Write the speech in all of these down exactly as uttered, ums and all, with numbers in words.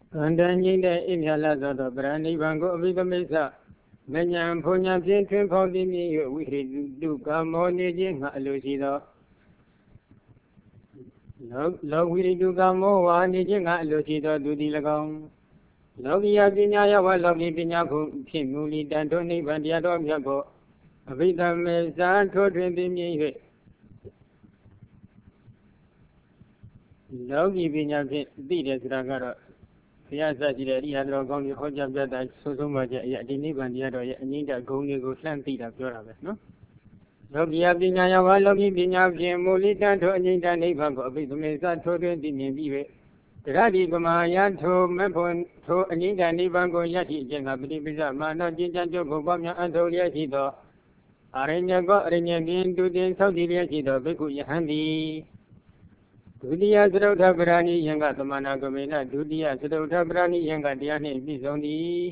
Kandanyinda Imyala Zoto Brani Bango Vigamisa Menyan Punya Pinkin Pondini Wihri Duka Moni Jinga Lucido Logiri Duka Moa Nijinga Lucido Dudilagong Logia Pinya Walogi Pinya Pimuli Dantoni Bandiado Yago Vigamisa Totri Pimi Logi Pinya Pides Ragara Piazza di Riadro Goni Hoja Bada Sosumaja Yadini Bandiado Yanida Goni Guslantida Purabe, no? Logia Pinya Walogi Pinya Pimulita to Anita Nebago Vigamisa Totri Pimi Radi Gamayan to Mepon to Anita Nebago Yaki Jenga Biza Mana Jinja Gobamia Antolia Sido Arenya go Arenya Gin to the Saudi Sido Biku Yahandi Dudia Srota Brani Yanga Tamana Gomena Dudia Srota Brani Yanga Diani Bizondi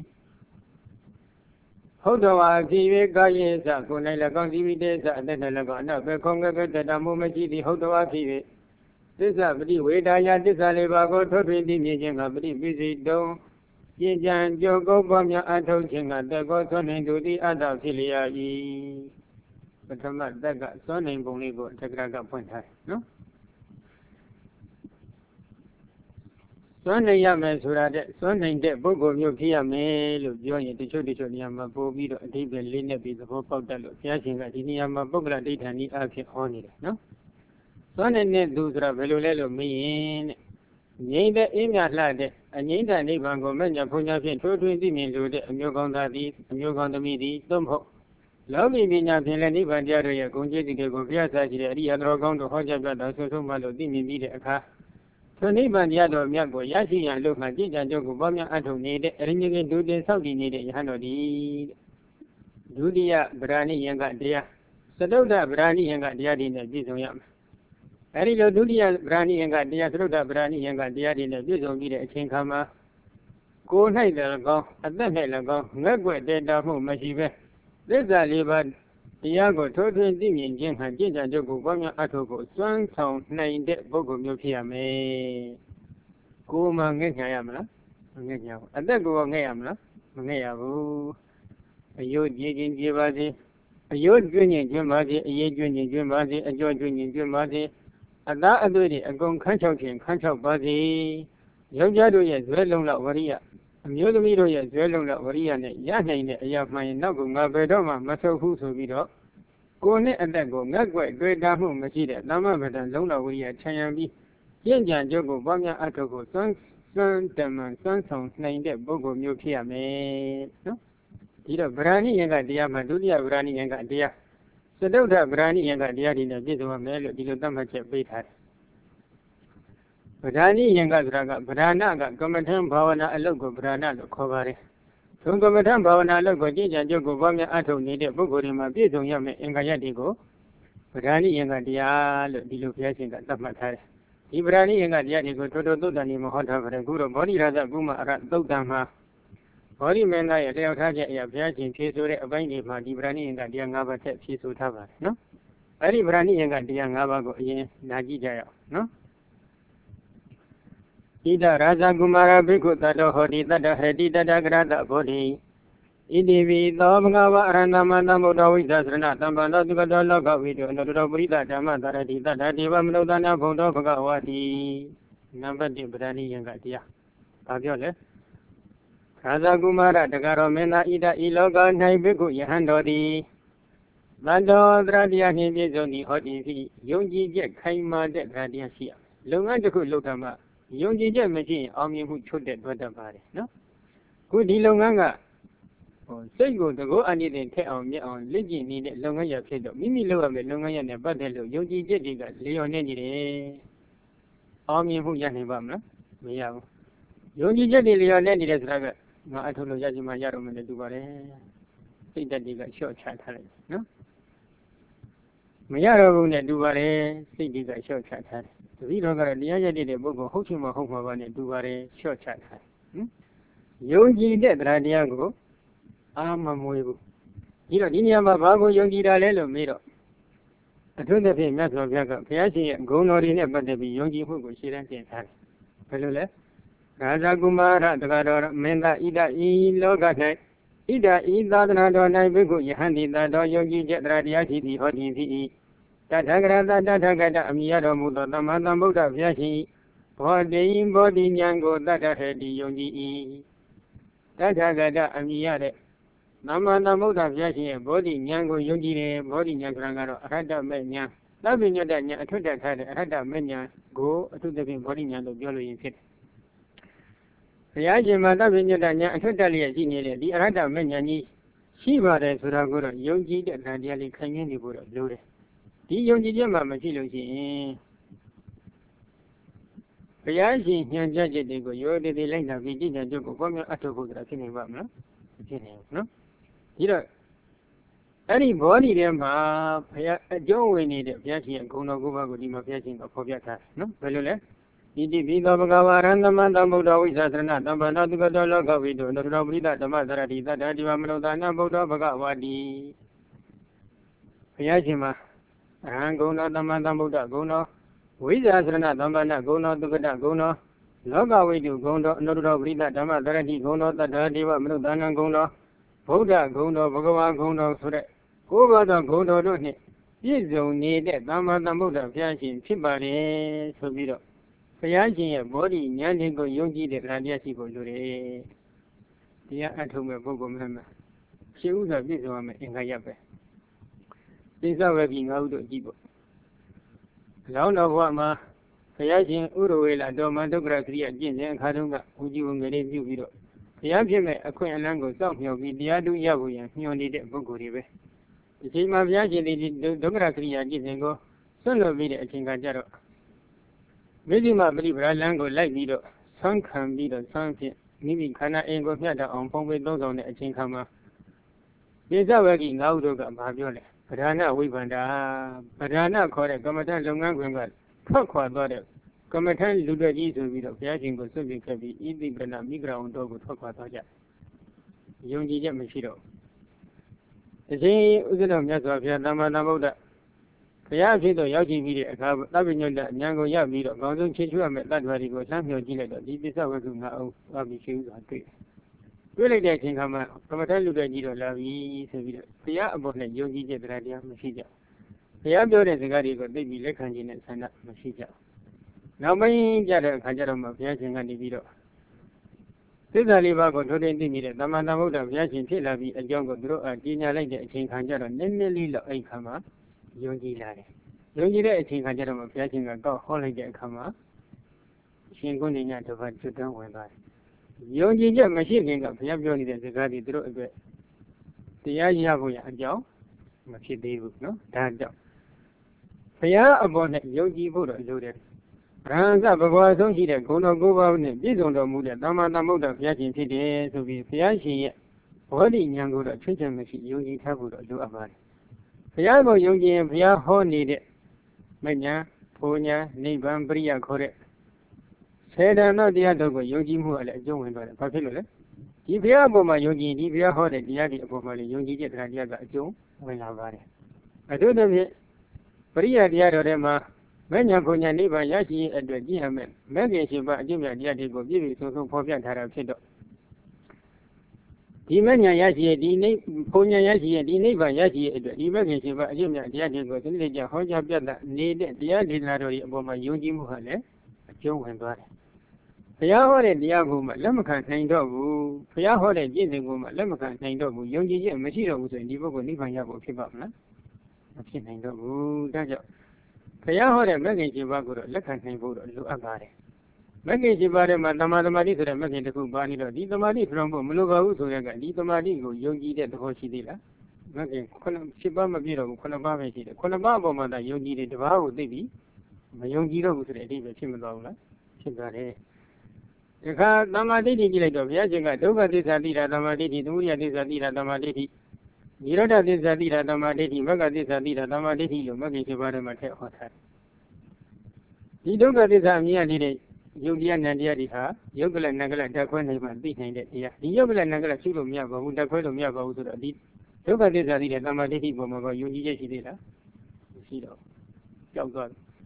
Hodawa Kiwi Gaye Sakuna Lagon Divide Satanagana Bekonga Tadamumaji the Hodawa Kiwi This abdi Wedaya Disalebago Totri Yanga Busy Do Yijan Jogo Bamya Ato Jinga Dago Sonin to the other Filia E. But Daga Sonin Bonigo Tagraga Point High, no? Sunday Yame Surade, Sunday de Bogo Yokia Mel, joining the Chodishoniama Bobido, David Linebi, the Hope of the Fiashing at Iniama Bogla Ditani Aki on it, no? Sunday Dudra Velulelo mean Neither Imya Lade, and neither Nibango Mania Punya Pin, two twenty minutes, and you're going to be, and you're going to meet the Dumho. Lovely Vina Pilani Bandiaria, Gunji, the Gopiasa, the other going to Hoja, so malo, didn't need a car. Tony Bandiado Miago Yashi and look at Jija Jogo Bamia Atom needed, ringing to the Saudi needed Hanodi Judia Brani Yanga Dia Sadoda Brani Yanga Dia in the Bizoyam. Arilo Dudia Brani Yanga Dia Sadoda Brani Yanga Dia in the Bizo Vida Chinkama Go night ago, at the night ago, Nagwe dead of Mashive. There's a liver. Diago Totin Dimin Jinha Jinja Jogo Bamia Atogo, Swan Town, nine dead Bogo Mupia me Guma Ngayamla, and then go on Ngayamla, Ngayabu, a yo jin jibazi, a yo junior jimazi, a ye junior jimazi, a jo junior jimazi, and that ability a gone conchoking, concho bazi, Yojado yes, well long la waria. Miodomiro yes, well long la waria, Yana, Yapma, Nagunga, Bedoma, Maso Huso Vido. Go net and then go, Nagway, Great Damu, Machida, Lama, and Lona, we are Chayambi, Jinjan Jogo, Bamia Atogo, Son, Son, Demon, Son, Son, named Bogo, Mupia, me. No? Either Brani and Gadia, Madudia, Brani and Gadia. So don't have Brani and Gadia in the Bizo Melo, Dilodamacha Beta. Brani and Gadraga, Brana, Gomatam Bavana, a logo, Brana, Covari. Tungomatam Bavana, logo, Jinjan Jogo, Bamia Ato, needed Bogo in my Bizo Yam and Gayadigo. Brani and Gadia, Dilupiating at Tamatari. Ibrani and Gadia go to the Dani Mohota, the Guru Body Rada Guma Dogama. Body men I a Target, a Piachi, Pisore, a binding for Ibrani and Gadia Nava Pisu Tava, no? Ari Brani and Gadia Nava in Najija, no? Ida Raja Gumara Biku Tado Hodi, Tada Hedi, Tada Grada Body. Idivi, Domgava, Ranamana Modawiza, Renatamba, Loga video, Nodobrida, Damadari, Tada Divam Lodana, Bodogawati, number de Brani and Gadia. Aviole. Raja Gumara, the Garomena, Ida Iloga, Naibiku, Yahandodi. Bando, Radiani, Bizoni, Hoti, Yonji Jet, Kaima, de Radiasia. Lungaku Lutama, Yonji Jet machine, Army who should that weather body, no? Good Ilonganga. Say go to go and didn't tell me on Ligi needed Longaya Pedo, Mimi Loa, Longaya, and Badelo, Yogi Jediga, Leonedi, Army who Yanibamla, Miao. Yogi Jedi Leonedi as Raga, no, I told Yajima Yarum and the Dubare. Say that they got short chat, no? Mayaro and Dubare, say they got short chat. The Vido got a Yajadi, the Bogo, Hochima Homa, and Dubare, short chat. Yogi dead Radiago. Ama Moibu. You know, Dinyama Bago Yogi Dalelo Miro. I told the same matter of Yaga, Piachi, go not in it, but there be Yogi who go sit and say, hello, ရာဇကုမာရတက္ကတော်မင်းသားဣဒဤလောက၌ဣဒဤသာသနာတော်၌ဘိက္ခုယဟန်တိတတော်ယုံကြည်ချက်တရားရှိသည်ဟောသည်ဖြစ်၏တထဂရတတထဂတအမိရတော်မူသောသမ္မာသမ္ဗုဒ္ဓဘုရားရှင်ဘောဓိဘောဓိဉာဏ်ကိုတတ္ထဟေတိယုံကြည်၏တထဂတအမိရတဲ့သမ္မာသမ္ဗုဒ္ဓဘုရားရှင်ရဲ့ဘောဓိဉာဏ်ကိုယုံကြည်တယ်ဘောဓိဉာဏ်ဆိုတာကတော့အရဟတမေဉာဏ်သဗ္ဗညတဉာဏ်အထွတ်တက်ထားတဲ့အရဟတမေဉာဏ်ကိုအထုသဖြင့်ဘောဓိဉာဏ်လို့ပြောလို့ရင်ဖြစ်တယ်ဘုရားရှင်မှာသဗ္ဗညတဉာဏ်အထွတ်တက်လျက်ရှိနေတဲ့ဒီအရဟတမေဉာဏ်ကြီးရှိပါတယ်ဆိုတာကိုတော့ယုံကြည်တဲ့တရားလေးခံရင်းနေဖို့တော့လိုတယ်ဒီယုံကြည်ချက်မှမရှိလို့ရှိရင်ဘုရားရှင်ညွှန်ကြားချက်တွေကိုရိုးတည်တည်လိုက်တာပြီးကြည်ညာချက်ကိုကောင်းကောင်းအထောက်ဖို့ဆိုတာဖြစ်နေပါမလားမဖြစ်နိုင်ဘူးနော်ဒီတော့အဲ့ဒီဘောဓိထဲမှာဘုရားအကျုံးဝင်နေတဲ့ဘုရားရှင်ရဲ့ဂုဏ်တော်ကိုပါကိုဒီမှာဘုရားရှင်ကဖော်ပြထားတယ်နော်ဘယ်လိုလဲဣတိပိသောဘဂဝါရံသမန္တဗုဒ္ဓဝိသသရဏတမ္ပန္နသုကတောလောကဝိတောနရပရိသဓမ္မသရတိသတ္တတိဝမနုဿာနဗုဒ္ဓဘဂဝါတိဘုရားရှင်မှာအရဟံဂုဏ်တော်သမန္တဗုဒ္ဓဂုဏ်တော်ဝိဇာသရဏတမ္ပန္နဂုဏ်တော်သုကတဂုဏ်တော်လောကဝိတုဂုဏ်တော်အနုတ္တပရိသဓမ္မသရတိဂုဏ်တော်တတ္တတိဝမနုဿာနဂုဏ်တော်ဗုဒ္ဓဂုဏ်တော်ဘဂဝါဂုဏ်တော်ဆိုတဲ့ကိုးပါးသောဂုဏ်တော်တို့နှင့်ပြည့်စုံနေတဲ့သမ္မာသမ္ဗုဒ္ဓဘုရားရှင်ဖြစ်ပါတယ်ဆိုပြီးတော့ဘုရားရှင်ရဲ့ဘောဓိဉာဏ်လေးကိုယုံကြည်တဲ့တရားရှိဖို့လိုတယ်တရားအထုံးမဲ့ပုဂ္ဂိုလ်မှမှရှိဥစွာပြည့်စုံရမယ်အင်္ဂါရပ်ပဲသိသဝေကြီးငါးဦးတို့ကြည့်ဖို့လောင်းတော်ဘဝမှာဘုရားရှင်ဥရဝေလာတော်မန်ဒုက္ခရခရိယကျင့်စဉ်အခါတုန်းကဦးကြီးဝန်ငယ်လေးပြုပြီးတော့ဘုရားဖြစ်မဲ့အခွင့်အလမ်းကိုစောင့်မျှော်ပြီးတရားတူရဖို့ရန်ညွှန်နေတဲ့ပုဂ္ဂိုလ်တွေပဲဒီချိန်မှာဘုရားရှင်ဒီဒုက္ခရခရိယကျင့်စဉ်ကိုဆွတ်လွတ်ပြီးတဲ့အချိန်ကကြတော့မိသိမပရိပရာလမ်းကိုလိုက်ပြီးတော့ဆန်းခံပြီးတော့ဆန်းဖြင့်မိမိခန္ဓာအင်ကိုမျှတအောင်ဖုံးပေးသုံးဆောင်တဲ့အချိန်ခါမှာပိဿဝဂီငါးဦးတို့ကဘာပြောလဲပဓာနဝိဗန္တာပဓာနခေါ်တဲ့ကမ္မထလုပ်ငန်းခွင်ကထွက်ခွာသွားတဲ့ကမ္မထလူတွေကြီးဆိုပြီးတော့ဘုရားရှင်ကိုဆွတ်ပြခဲ့ပြီးဣတိပနမိဂရဝံတို့ကိုထွက်ခွာသွားကြယုံကြည်ချက်မရှိတော့အရှင်ဥစ္စတော်မြတ်စွာဘုရားသမ္မာသမ္ဗုဒ္ဓဘုရားဖြစ်တော့ရောက်ကြည့်ပြီးတဲ့အခါသဗ္ဗညုတဉာဏ်ကိုရပြီးတော့အကောင်းဆုံးချေချွတ်ရမယ့်တ attva တွေကိုလှမ်းမြော်ကြည့်လိုက်တော့ဒီပိဿဝဂ္ဂငါအောင်သွားပြီးရှိဥစွာတွေ့တွေ့လိုက်တဲ့အချိန်ခါမှာကမ္မထလူတွေကြီးတော့လာပြီဆိုပြီးတော့ဘုရားအပေါ်နဲ့ယုံကြည်ချက်တရားမရှိကြဘုရားပြောတဲ့စကားတွေကိုသိပြီးလက်ခံခြင်းနဲ့ဆန္ဒမရှိကြနောက်ပိုင်းကြတဲ့အခါကျတော့မှဘုရားရှင်ကနေပြီးတော့သစ္စာလေးပါးကိုထိုးထွင်းသိနေတဲ့သမ္မာသမ္ဗုဒ္ဓဘုရားရှင်ဖြစ်လာပြီးအကြောင်းကိုသူတို့အကြီးညာလိုက်တဲ့အချိန်ခါကျတော့နည်းနည်းလေးတော့အဲ့ခါမှာယုံကြည်လာတယ်ယုံကြည်တဲ့အချိန်ခါကျတော့မှဘုရားရှင်ကကောက်ဟောလိုက်တဲ့အခါမှာရှင်ကုဏ္ဏညတစ်ပါးကျွတ်တန်းဝင်သွားတယ်ယုံကြည်ချက်မရှိခင်ကဘုရားပြောနေတဲ့စကားတွေသူတို့အတွက်တရားရဖို့ရအကြောင်းမဖြစ်သေးဘူးနော်ဒါကြောင့်ဘုရားအပေါ်နဲ့ယုံကြည်ဖို့တော့လိုတယ်ရဟန်းကဘဂဝါဆုံးရှိတဲ့ဂုဏ်တော်၉ပါးနဲ့ပြည့်စုံတော်မူတဲ့သမ္မာသမ္ဗုဒ္ဓဘုရားရှင်ဖြစ်တယ်ဆိုပြီးဘုရားရှင်ရဲ့ဘောဓိဉာဏ်ကိုတော့ချွတ်ချမရှိယုံကြည်ထားဖို့တော့လိုအပ်ပါတယ်ဘုရားကိုယုံကြည်ရင်ဘုရားဟောနေတဲ့မဉ္ဇဉ်ဘုံဉာဏ်နိဗ္ဗာန်ပရိယခေါ်တဲ့ဆေဒနာတရားတို့ကိုယုံကြည်မှုကလည်းအကျုံးဝင်သွားတယ်ဘာဖြစ်လို့လဲဒီဘုရားအပေါ်မှာယုံကြည်ဒီဘုရားဟောတဲ့တရားတွေအပေါ်မှာလည်းယုံကြည်တဲ့တရားတရားကအကျုံးဝင်လာပါတယ်အထူးသဖြင့်ပရိယတရားတော်ထဲမှာမဉ္ဇဉ်ဘုံဉာဏ်နိဗ္ဗာန်ရရှိရေးအတွက်ကြည်ရမယ်မဂ္ဂင်ရှင်ပါအကျင့်မြတ်တရားတွေကိုပြည့်ပြည့်စုံစုံဖော်ပြထားတာဖြစ်တော့ဒီမဉ္ဇဉ်ရရှိရေးဒီနိဘုံဉာဏ်ရရှိရေးဒီနိဗ္ဗာန်ရရှိရေးအတွက်ဒီမဂ္ဂင်ရှင်ပါအကျင့်မြတ်တရားတွေကိုစနစ်တကျဟောကြားပြသနေတဲ့တရားဒေသနာတော်တွေအပေါ်မှာယုံကြည်မှုဟာလည်းအကျုံးဝင်သွားတယ်ဘုရားဟောတဲ့တရားကိုမှလက်မခံနိုင်တော့ဘူးဘုရားဟောတဲ့ကျင့်စဉ်ကိုမှလက်မခံနိုင်တော့ဘူးယုံကြည်ချက်မရှိတော့ဘူးဆိုရင်ဒီပုဂ္ဂိုလ်နိဗ္ဗာန်ရဖို့ဖြစ်ပါမလားမဖြစ်နိုင်တော့ဘူးဒါကြောင့်ဘုရားဟောတဲ့မဂ္ဂင်ရှင်ပါကိုတော့လက်ခံနိုင်ဖို့တော့လိုအပ်ပါတယ်မဂ္ဂင်ရှင်ပါထဲမှာသမာဓိဆိုတဲ့မဂ္ဂင်တစ်ခုပါနေတော့ဒီသမာဓိပြောင်းဖို့မလိုပါဘူးဆိုတဲ့ကဒီသမာဓိကိုယုံကြည်တဲ့သဘောရှိသေးလားမဂ္ဂင်ခုနှစ်ရှစ်ပါးမပြည့်တော့ဘူးခုနှစ်ပါးပဲရှိတယ်ခုနှစ်ပါးအပေါ်မှာသာယုံကြည်တယ်တစ်ပါးကိုသိပြီးမယုံကြည်တော့ဘူးဆိုတဲ့အဓိပ္ပာယ်ဖြစ်မသွားဘူးလားဖြစ်သွားတယ်ဒီခါသမာဓိကြည့်လိုက်တော့ဘုရားရှင်ကဒုက္ခသစ္စာသိတာသမာဓိသမုဒယသစ္စာသိတာသမာဓိနိရောဓသစ္စာသိတာသမာဓိမဂ္ဂသစ္စာသိတာသမာဓိလို့မဂ္ဂင်ရှင်ပါးထဲမှာထည့်ဟောထားတယ်ဒီဒုက္ခသစ္စာအမြင်ရနေတဲ့ယုတ်တရားနံတရားတွေဟာယုတ်ကလနံကလဓာတ်ခွဲနိုင်မှသိနိုင်တဲ့တရားဒီယုတ်ကလနံကလရှိလို့မရပါဘူးဓာတ်ခွဲလို့မရပါဘူးဆိုတော့ဒီဒုက္ခသစ္စာသိတဲ့သမာဓိပေါ်မှာကယုံကြည်ချက်ရှိသေးလားမရှိတော့ကြောက်သွားတယ်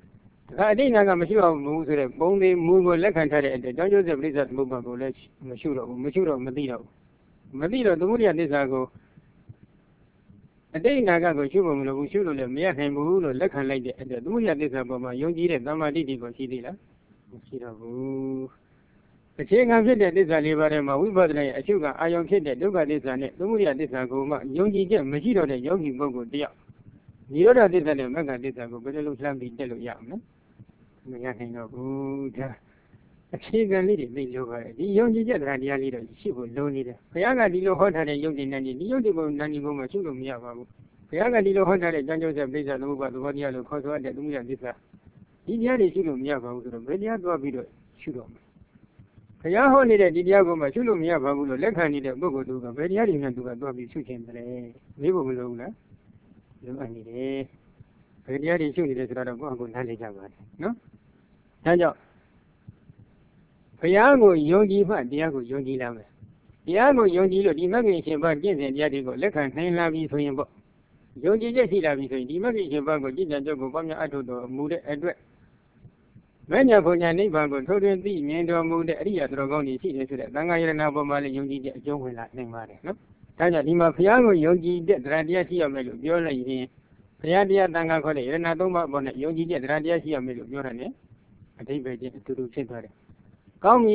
အတိတ်နာကမရှိအောင်ဘူးဆိုတဲ့ပုံသေးမူကိုလက်ခံထားတဲ့အတွက်ကြောင့်ကျိုးဆက်ပြိဿသမုပ္ပါကိုလည်းမရှိတော့ဘူးမရှိတော့မသိတော့ဘူးမသိတော့သမုဒိယသစ္စာကိုအတိတ်နာကကိုရှုဖို့မလိုဘူးရှုလို့လည်းမရနိုင်ဘူးလို့လက်ခံလိုက်တဲ့အတွက်သမုဒိယသစ္စာပေါ်မှာယုံကြည်တဲ့သမ္မာတိတိကိုရှိသေးလားမရှိတော့ဘူးအခြေခံဖြစ်တဲ့သစ္စာလေးပါးထဲမှာဝိပဿနာရဲ့အရှုခံအာယုံဖြစ်တဲ့ဒုက္ခသစ္စာနဲ့သမုဒိယသစ္စာကိုမှယုံကြည်ချက်မရှိတော့တဲ့ယောဂီပုဂ္ဂိုလ်တယောက်နိရောဓသစ္စာနဲ့မဂ္ဂသစ္စာကိုဘယ်လိုလုပ်လှမ်းပြီးတက်လို့ရမလဲမရနိုင်တော့ဘူးဒါအခြေခံလေးတွေသိလို့ပါတယ်ဒီယုံကြည်ချက်တရားတရားလေးတော့ရှိဖို့လိုနေတယ်ဘုရားကဒီလိုဟောထားတဲ့ယုံကြည်နေဒီယုံကြည်ပုံနာညီပုံမှာရှုလို့မရပါဘူးဘုရားကဒီလိုဟောထားတဲ့ကျမ်းကျိုးဆက်ပြိဿသမုပ္ပါသဘောတရားလို့ခေါ်ဆိုတဲ့သမုဒိယသစ္စာဒီတရားတွေရှုလို့မရပါဘူးဆိုတော့ဘယ်တရားသွားပြီးတော့ရှုတော့မှာဘုရားဟောနေတဲ့ဒီတရားကိုမှရှုလို့မရပါဘူးလို့လက်ခံနေတဲ့ပုဂ္ဂိုလ်တို့ကဘယ်တရားတွေနဲ့သူကသွားပြီးရှုခြင်းတယ်မေးဖို့မလိုဘူးလားလိုအပ်နေတယ်ဘယ်တရားတွေရှုနေတယ်ဆိုတော့ကိုယ့်အကူနားလည်ကြပါတယ်နော်ဒါကြောင့်ဘုရားကိုယုံကြည်မှတရားကိုယုံကြည်လာမယ်တရားကိုယုံကြည်လို့ဒီမဂ္ဂင်ရှင်ဘကျင့်စဉ်တရားတွေကိုလက်ခံနိုင်လာပြီဆိုရင်ပေါ့ယုံကြည်ချက်ရှိလာပြီဆိုရင်ဒီမဂ္ဂင်ရှင်ဘကိုကြည်ကြံကြုတ်ကိုပေါင်းများအထုတော်မူတဲ့အတွက်မညာဘုံညာနိဗ္ဗာန်ကိုထိုးထွင်းသိမြင်တော်မူတဲ့အရိယသတော်ကောင်းကြီးရှိတယ်ဆိုတဲ့သံဃာယရဏပေါ်မှာလည်းယုံကြည်တဲ့အကျုံးဝင်လာနိုင်ပါတယ်နော်ဒါကြောင့်ဒီမှာဘုရားကိုယုံကြည်တဲ့တရားတရားရှိရမယ်လို့ပြောလိုက်ရင်ဘုရားတရားသံဃာခေါ်တဲ့ယရဏသုံးပါးပေါ်နဲ့ယုံကြည်တဲ့တရားတရားရှိရမယ်လို့ပြောတာ ਨੇ အဓိပ္ပာယ်ချင်းအတူတူဖြစ်သွားတယ်ကောင်းပြီ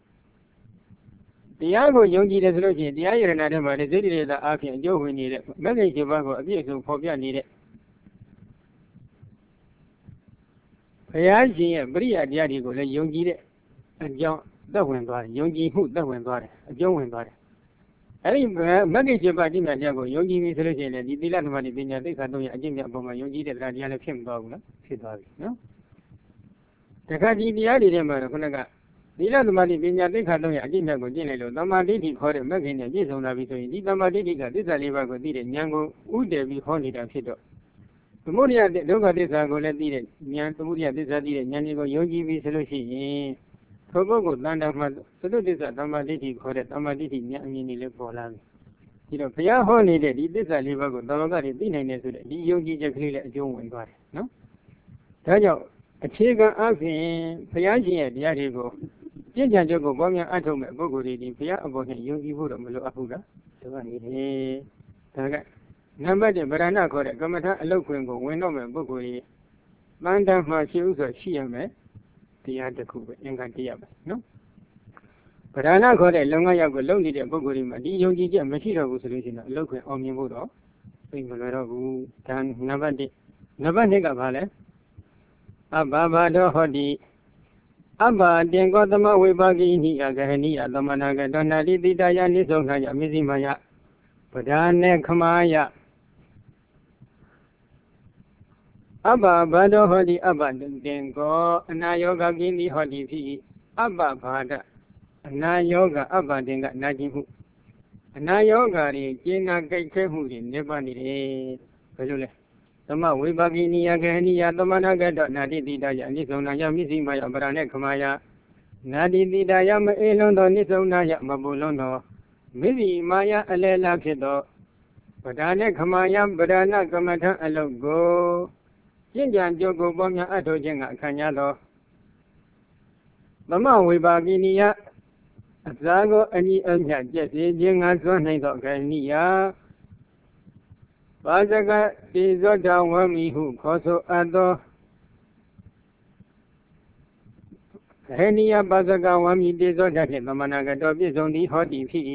တရားကိုယုံကြည်တယ်ဆိုလို့ရှိရင်တရားယရဏထဲမှာလည်းစိတ္တိရတာအားဖြင့်အကျိုးဝင်နေတဲ့မဂ္ဂင်ရှင်ဘကိုအပြည့်အစုံဖော်ပြနေတဲ့ဘုရားရှင်ရဲ့ပရိယာတရားတွေကိုလည်းယုံကြည်တဲ့အကြောင်းသက်ဝင်သွားတယ်ယုံကြည်မှုသက်ဝင်သွားတယ်အကျုံးဝင်သွားတယ်အဲ့ဒီမဂ္ဂင်ရှင်ဘတိမြတ်တရားကိုယုံကြည်ပြီဆိုလို့ရှိရင်လည်းဒီသီလသမာဓိပညာသိက္ခာသုံးရအကျင့်မြတ်အပေါ်မှာယုံကြည်တဲ့တရားတရားလည်းဖြစ်မသွားဘူးလားဖြစ်သွားပြီနော်တခါဒီတရားတွေထဲမှာခုနကသီလသမာဓိပညာသိက္ခာသုံးရအကျင့်မြတ်ကိုကျင့်လိုက်လို့သမာဓိဋ္ဌိခေါ်တဲ့မဂ္ဂင်နဲ့ပြည့်စုံလာပြီဆိုရင်ဒီသမာဓိဋ္ဌိကသစ္စာလေးပါးကိုသိတဲ့ဉာဏ်ကိုဥတည်ပြီးဟောနေတာဖြစ်တော့သမုဒိယဒုက္ခသစ္စာကိုလည်းသိတဲ့ဉာဏ်သမုဒိယသစ္စာသိတဲ့ဉာဏ်ကိုယုံကြည်ပြီဆိုလို့ရှိရင်ထိုပုဂ္ဂိုလ်တန်တာမှာသတုသစ္စာသမာဓိဋ္ဌိခေါ်တဲ့သမာဓိဋ္ဌိဉာဏ်အမြင်တွေလည်းပေါ်လာပြီဒီတော့ဘုရားဟောနေတဲ့ဒီသစ္စာလေးပါးကိုသမဂ္ဂတွေသိနိုင်တယ်ဆိုတဲ့ဒီယုံကြည်ချက်ကလေးလည်းအကျုံးဝင်သွားတယ်နော်ဒါကြောင့်အခြေခံအပြင်ဘုရားရှင်ရဲ့တရားတွေကိုကျင့်ကြံကြုတ်ကိုပေါ်များအထုတ်မဲ့ပုဂ္ဂိုလ်တွေဒီဘုရားအပေါ်နဲ့ယုံကြည်ဖို့တော့မလိုအပ်ဘူးလားဒါကနေတယ်ဒါကနံပါတ်၁ဗရဏခေါ်တဲ့ကမ္မထာအလုတ်ခွင်ကိုဝင်တော့မဲ့ပုဂ္ဂိုလ်တွေတန်တမှာရှိဥဆိုရှိရမယ်တရားတစ်ခုပဲအင်္ဂါတရားပဲနော်ဗရဏခေါ်တဲ့လုံငါရောက်ကိုလုံနေတဲ့ပုဂ္ဂိုလ်တွေမှာဒီယုံကြည်ချက်မရှိတော့ဘူးဆိုလို့ရှိရင်အလုတ်ခွင်အောင်မြင်ဖို့တော့သိမလွယ်တော့ဘူးဒါနံပါတ်၁နံပါတ်၂ကဘာလဲအဘဘာတော်ဟောတိအဘတင်ကောသမဝိပါကိနိယဂဟနိယသမနာကတောနာတိတိတယနိသောခယမေဇိမယပဒါနေခမယအဘဘာတော်ဟောတိအဘတင်ကောအနာယောဂကိနိဟောတိဖြစ်အဘဘာဒအနာယောဂအဘတင်ကနာကျင်မှုအနာယောဂတွေကျင်းနာကြိတ်ခဲမှုတွေနေပါနေတယ်ဘယ်လိုလဲသမဝိပါကိနိယဂဟနိယသမနာကတောနာတိတိတယအနိသောနာယမိစိမယပဒါနေခမယနာတိတိတယမအေလွန်သောနိသောနာယမပူလွန်သောမိစိမာယအလေလာဖြစ်သောပဒါနေခမယပဒါနကမ္မထအလုတ်ကိုကျင့်ကြံကြုတ်ကိုပေါ်များအထောက်ခြင်းကအခမ်းရသောသမဝိပါကိနိယအစာကိုအညီအမျှကျက်စေခြင်းငါစွန့်နိုင်သောဂဟနိယပါဇကတိဇောတဝမိဟုခေါ်ဆိုအပ်သောဂဟနိယပါဇကဝမိတိဇောတဖြင့်သမနာကတော်ပြည့်စုံသည်ဟောတိဖြစ်၏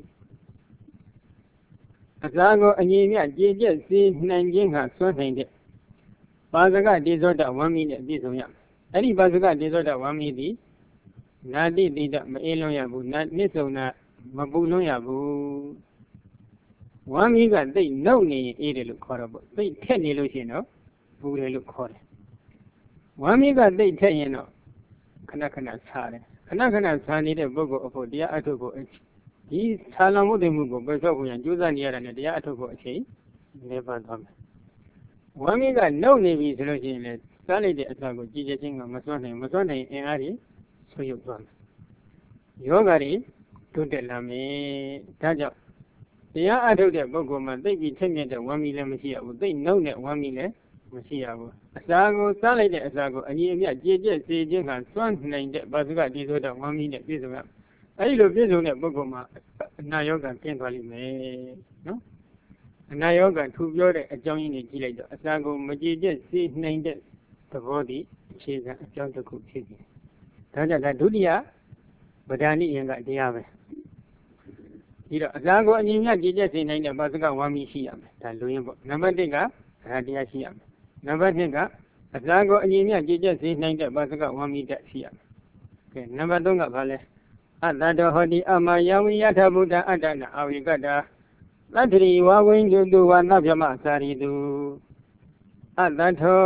အစာကိုအညီအမျှကြည်ကျက်စေနိုင်ခြင်းကစွန့်နိုင်တဲ့ပါဇကတိဇောတဝမိနဲ့ပြည့်စုံရအဲ့ဒီပါဇကတိဇောတဝမိသည်နာတိတိတမအေးလွန်ရဘူးနာနစ်ဆုံနာမပူလွန်ရဘူးဝမ်းမီးကသိပ်နှုတ်နေရင်အေးတယ်လို့ခေါ်တော့ပေါ့သိပ်ထက်နေလို့ရှိရင်တော့ပူတယ်လို့ခေါ်တယ်ဝမ်းမီးကသိပ်ထက်ရင်တော့ခဏခဏဆာတယ်ခဏခဏဆာနေတဲ့ပုဂ္ဂိုလ်အဖို့တရားအထုတ်ဖို့ဒီဆာလောင်မှုတွေမှုကိုပယ်ဆော့ဖို့ရန်ကြိုးစားနေရတာနဲ့တရားအထုတ်ဖို့အချိန်နေပါသွားမယ်ဝမ်းမီးကနှုတ်နေပြီဆိုလို့ရှိရင်လည်းစားလိုက်တဲ့အစာကိုကြည်ကြခြင်းကမစွန့်နိုင်မစွန့်နိုင်အင်အားကြီးဆွေးရုပ်သွားမယ်ယောဂတွေတိုးတက်လာမယ်ဒါကြောင့်တရားအထုတ်တဲ့ပုဂ္ဂိုလ်မှာသိပြီးထက်မြက်တဲ့ဝမ်းမီလည်းမရှိရဘူးသိနှုတ်တဲ့ဝမ်းမီလည်းမမရှိရဘူးအစာကိုစားလိုက်တဲ့အစာကိုအညီအမျှကြည်ကျက်စေခြင်းကစွန့်နိုင်တဲ့ဘာသုကဒီဆိုတော့ဝမ်းမီးနဲ့ပြည့်စုံရအဲဒီလိုပြည့်စုံတဲ့ပုဂ္ဂိုလ်မှာအနာရောဂါကျင်းသွားလိမ့်မယ်နော်အနာရောဂါထူပြောတဲ့အကြောင်းရင်းတွေကြည့်လိုက်တော့အစာကိုမကြည်ကျက်စေနိုင်တဲ့သဘောတည်းအခြေခံအကြောင်းတစ်ခုဖြစ်တယ်ဒါကြောင့်ဒါဒုတိယဗဒာနိယံကတရားပဲဒီတော့အစာကိုအညီအမျှကြည်ကျက်စေနိုင်တဲ့ဘာသုကဝမ်းမီးရှိရမယ်ဒါလူရင်းပေါ့နံပါတ်တစ်ကဒါတရားရှိရမယ်နံပါတ်နှစ်ကအစာကိုအညီအမျှကြည်ကျက်စေနိုင်တဲ့ဘာသုကဝမ်းမီးတက်ရှိရမယ်ကဲနံပါတ်သုံးကဘာလဲအတ္တတောဟောတိအမယဝိယထဗုဒ္ဓအတ္တနာအဝိကတ္တသတ္တိဝဝိဉ္ဇုတုဝနဗ္ဗမသာရိတုအတ္တထော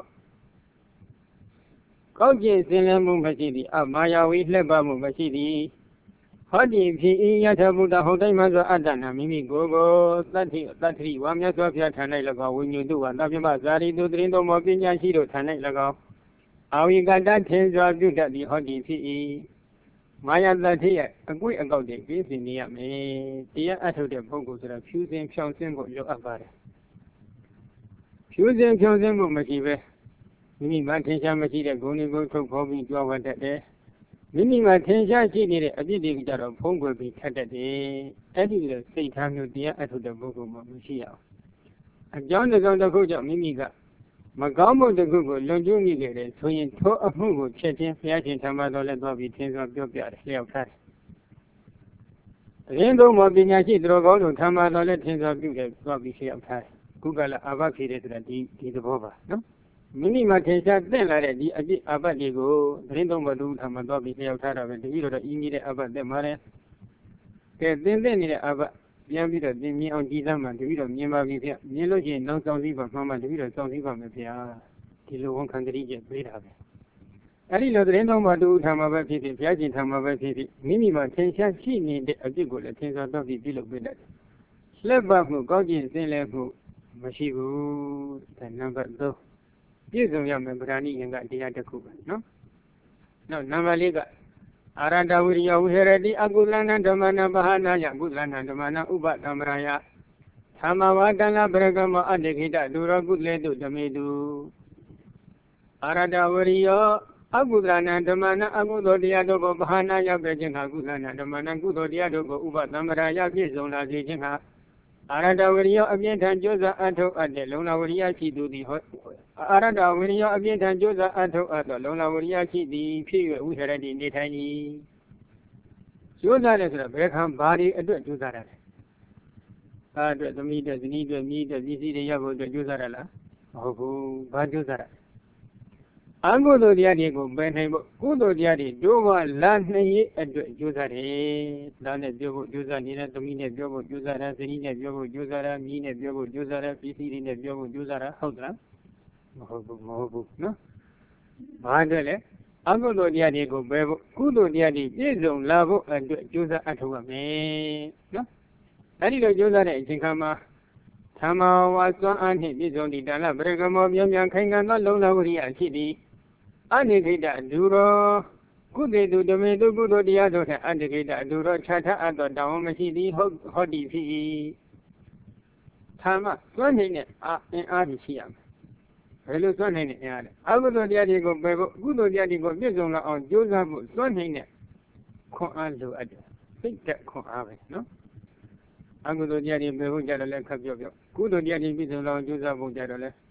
ကောက်ကျင့်စင်လင်းမှုမရှိသည်အမာယဝိလှက်ပါမှုမရှိသည်ဟောတိဖြစ်ဤယထဗုဒ္ဓဟုတ်တိုင်းမှဆိုအတ္တနာမိမိကိုယ်ကိုသတ္တိသတ္တိဝါမြတ်စွာဘုရားထံ၌၎င်းဝိဉ္ဇုတုဝနဗ္ဗမသာရိတုတရင်တော်မောပညာရှိတို့ထံ၌၎င်းအဝိကတ္တထင်စွာပြုတတ်သည်ဟောတိဖြစ်၏မာယာတတိရဲ့အကွေ့အကောက်တွေပြည့်စုံနေရမယ်တရားအထုတ်တဲ့ပုဂ္ဂိုလ်ဆိုတာဖြူစင်ဖြောင်စင်းဖို့လိုအပ်ပါတယ်ဖြူစင်ဖြောင်စင်းဖို့မရှိပဲမိမိမှာထင်ရှားမရှိတဲ့ဂုဏ်တွေကိုထုတ်ဖော်ပြီးကြွားဝတ်တတ်တယ်မိမိမှာထင်ရှားရှိနေတဲ့အပြစ်တွေကြတော့ဖုံးကွယ်ပြီးထတ်တတ်တယ်အဲ့ဒီလိုစိတ်ထားမျိုးတရားအထုတ်တဲ့ပုဂ္ဂိုလ်မှမရှိရအောင်အကြောင်းတစ်စုံတစ်ခုကြောင့်မိမိကမကောင်းမှုတစ်ခုကိုလွန်ကျူးမိခဲ့တယ်ဆိုရင်ထိုအမှုကိုချက်ချင်းဘုရားရှင်ထံမှာတော့လည်းသွားပြီးသင်စွာပြောပြတယ်လျှောက်ထားတယ်။အရင်သုံးမှာပညာရှိသူတော်ကောင်းတို့ထံမှာတော့လည်းသင်စွာပြုတယ်သွားပြီးလျှောက်ထားတယ်။ခုကလည်းအာဘဖြေတယ်ဆိုတာဒီဒီသဘောပါနော်။မိမိမှာထင်ရှားသင့်လာတဲ့ဒီအပြစ်အာဘတွေကိုအရင်သုံးမှာသူထံမှာသွားပြီးလျှောက်ထားတာပဲတတိတော့အင်းကြီးတဲ့အာဘသက်မှာတယ်။ကဲသင်သင့်နေတဲ့အာဘပြန်ပြီးတော့သင်မြင်အောင်ကြည်သမ်းမှတပြီးတော့မြင်ပါပြီဗျမြင်လို့ရှိရင်နောက်ဆောင်စည်းပါမှန်မှတပြီးတော့ဆောင်စည်းပါမယ်ဗျာဒီလိုဝန်ခံကြည့်ချက်ပေးတာပဲအဲ့ဒီလိုသတင်းတော်မှာတူထံမှာပဲဖြစ်ဖြစ်ဘုရားရှင်ထံမှာပဲဖြစ်ဖြစ်မိမိမှာသင်ရှားရှိနေတဲ့အဖြစ်ကိုလည်းသင်စွာတော့ပြီးပြုလုပ်ပေးတယ်လက်ပတ်မှုကောက်ကျင့်စင်လဲမှုမရှိဘူးဒါနံပါတ်သုံးပြည့်စုံရမယ်ဗဒာနိယံကတရားတစ်ခုပဲနော်နောက်နံပါတ်လေးကအာရတဝိရိယဝိဟရတိအကုလနံဓမ္မနံပဟာနာယကုလနံဓမ္မနံဥပသမ္ပရာယသမဝါတန္လပရကမအတ္တခိတဒုရကုလေတုဓမေတုအာရတဝိရိယအကုလနံဓမ္မနံအကုသိုလ်တရားတို့ကိုပဟာနာယပြည့်ခြင်းဟာကုလနံဓမ္မနံကုသိုလ်တရားတို့ကိုဥပသမ္ပရာယပြည့်စုံလာစေခြင်းဟာအာရတဝိရိယအပြင်းထန်ကြိုးစားအထောက်အပ်တဲ့လုံလဝိရိယရှိသူသည်ဟောအာရတဝိရိယအပြင်းထန်ကြိုးစားအထောက်အပ်သောလုံလဝိရိယရှိသည်ဖြစ်၍ဝိဟရတိနေထိုင်၏ကြိုးစားတယ်ဆိုတော့ဘယ်ခံဘာဒီအတွက်ကြိုးစားရတယ်အားအတွက်သမီးအတွက်ဇနီးအတွက်မိအတွက်ပစ္စည်းတွေရဖို့အတွက်ကြိုးစားရလားမဟုတ်ဘူးဘာကြိုးစားရအကုသိုလ်တရားတွေကိုပယ်နိုင်ဖို့ကုသိုလ်တရားတွေတို့ကလာနိုင်ရေးအတွက်ကြိုးစားတယ်ဒါနဲ့ပြောဖို့ကြိုးစားနေတဲ့သမီးနဲ့ပြောဖို့ကြိုးစားတာဇနီးနဲ့ပြောဖို့ကြိုးစားတာမိနဲ့ပြောဖို့ကြိုးစားတာပစ္စည်းတွေနဲ့ပြောဖို့ကြိုးစားတာဟုတ်သလားမဟုတ်ဘူးမဟုတ်ဘူးနော်ဘာအတွက်လဲအကုသိုလ်တရားတွေကိုပယ်ဖို့ကုသိုလ်တရားတွေပြည့်စုံလာဖို့အတွက်ကြိုးစားအထောက်ရမယ်နော်အဲ့ဒီလိုကြိုးစားတဲ့အချိန်ခါမှာသမ္မာဝါစွမ်းအားနှင့်ပြည့်စုံသည့်တဏ္ဍပရကမောမြောင်မြန်ခိုင်ခံသောလုံလဝရိယရှိသည်အနိခိတဒုရောကုသေတုဓမေတုကုသိုလ်တရားတို့ထအနိခိတဒုရောခြားထအပ်သောတောင်းမရှိသည်ဟုတ်ဟောတိဖြစ်၏သမ္မာစွမ်းနေတဲ့အာအင်အားရှိရမယ်ဘယ်လိုစွန့်နိုင်တဲ့အင်အားလဲအကုသိုလ်တရားတွေကိုပယ်ဖို့ကုသိုလ်တရားတွေကိုပြည့်စုံလာအောင်ကြိုးစားဖို့စွန့်နိုင်တဲ့ခွန်အားလိုအပ်တယ်စိတ်တက်ခွန်အားပဲနော်အကုသိုလ်တရားတွေပယ်ဖို့ကြတော့လည်းခက်ပြော့ပြော့ကုသိုလ်တရားတွေပြည့်စုံလာအောင်ကြိုးစားဖို့ကြတော့လည်း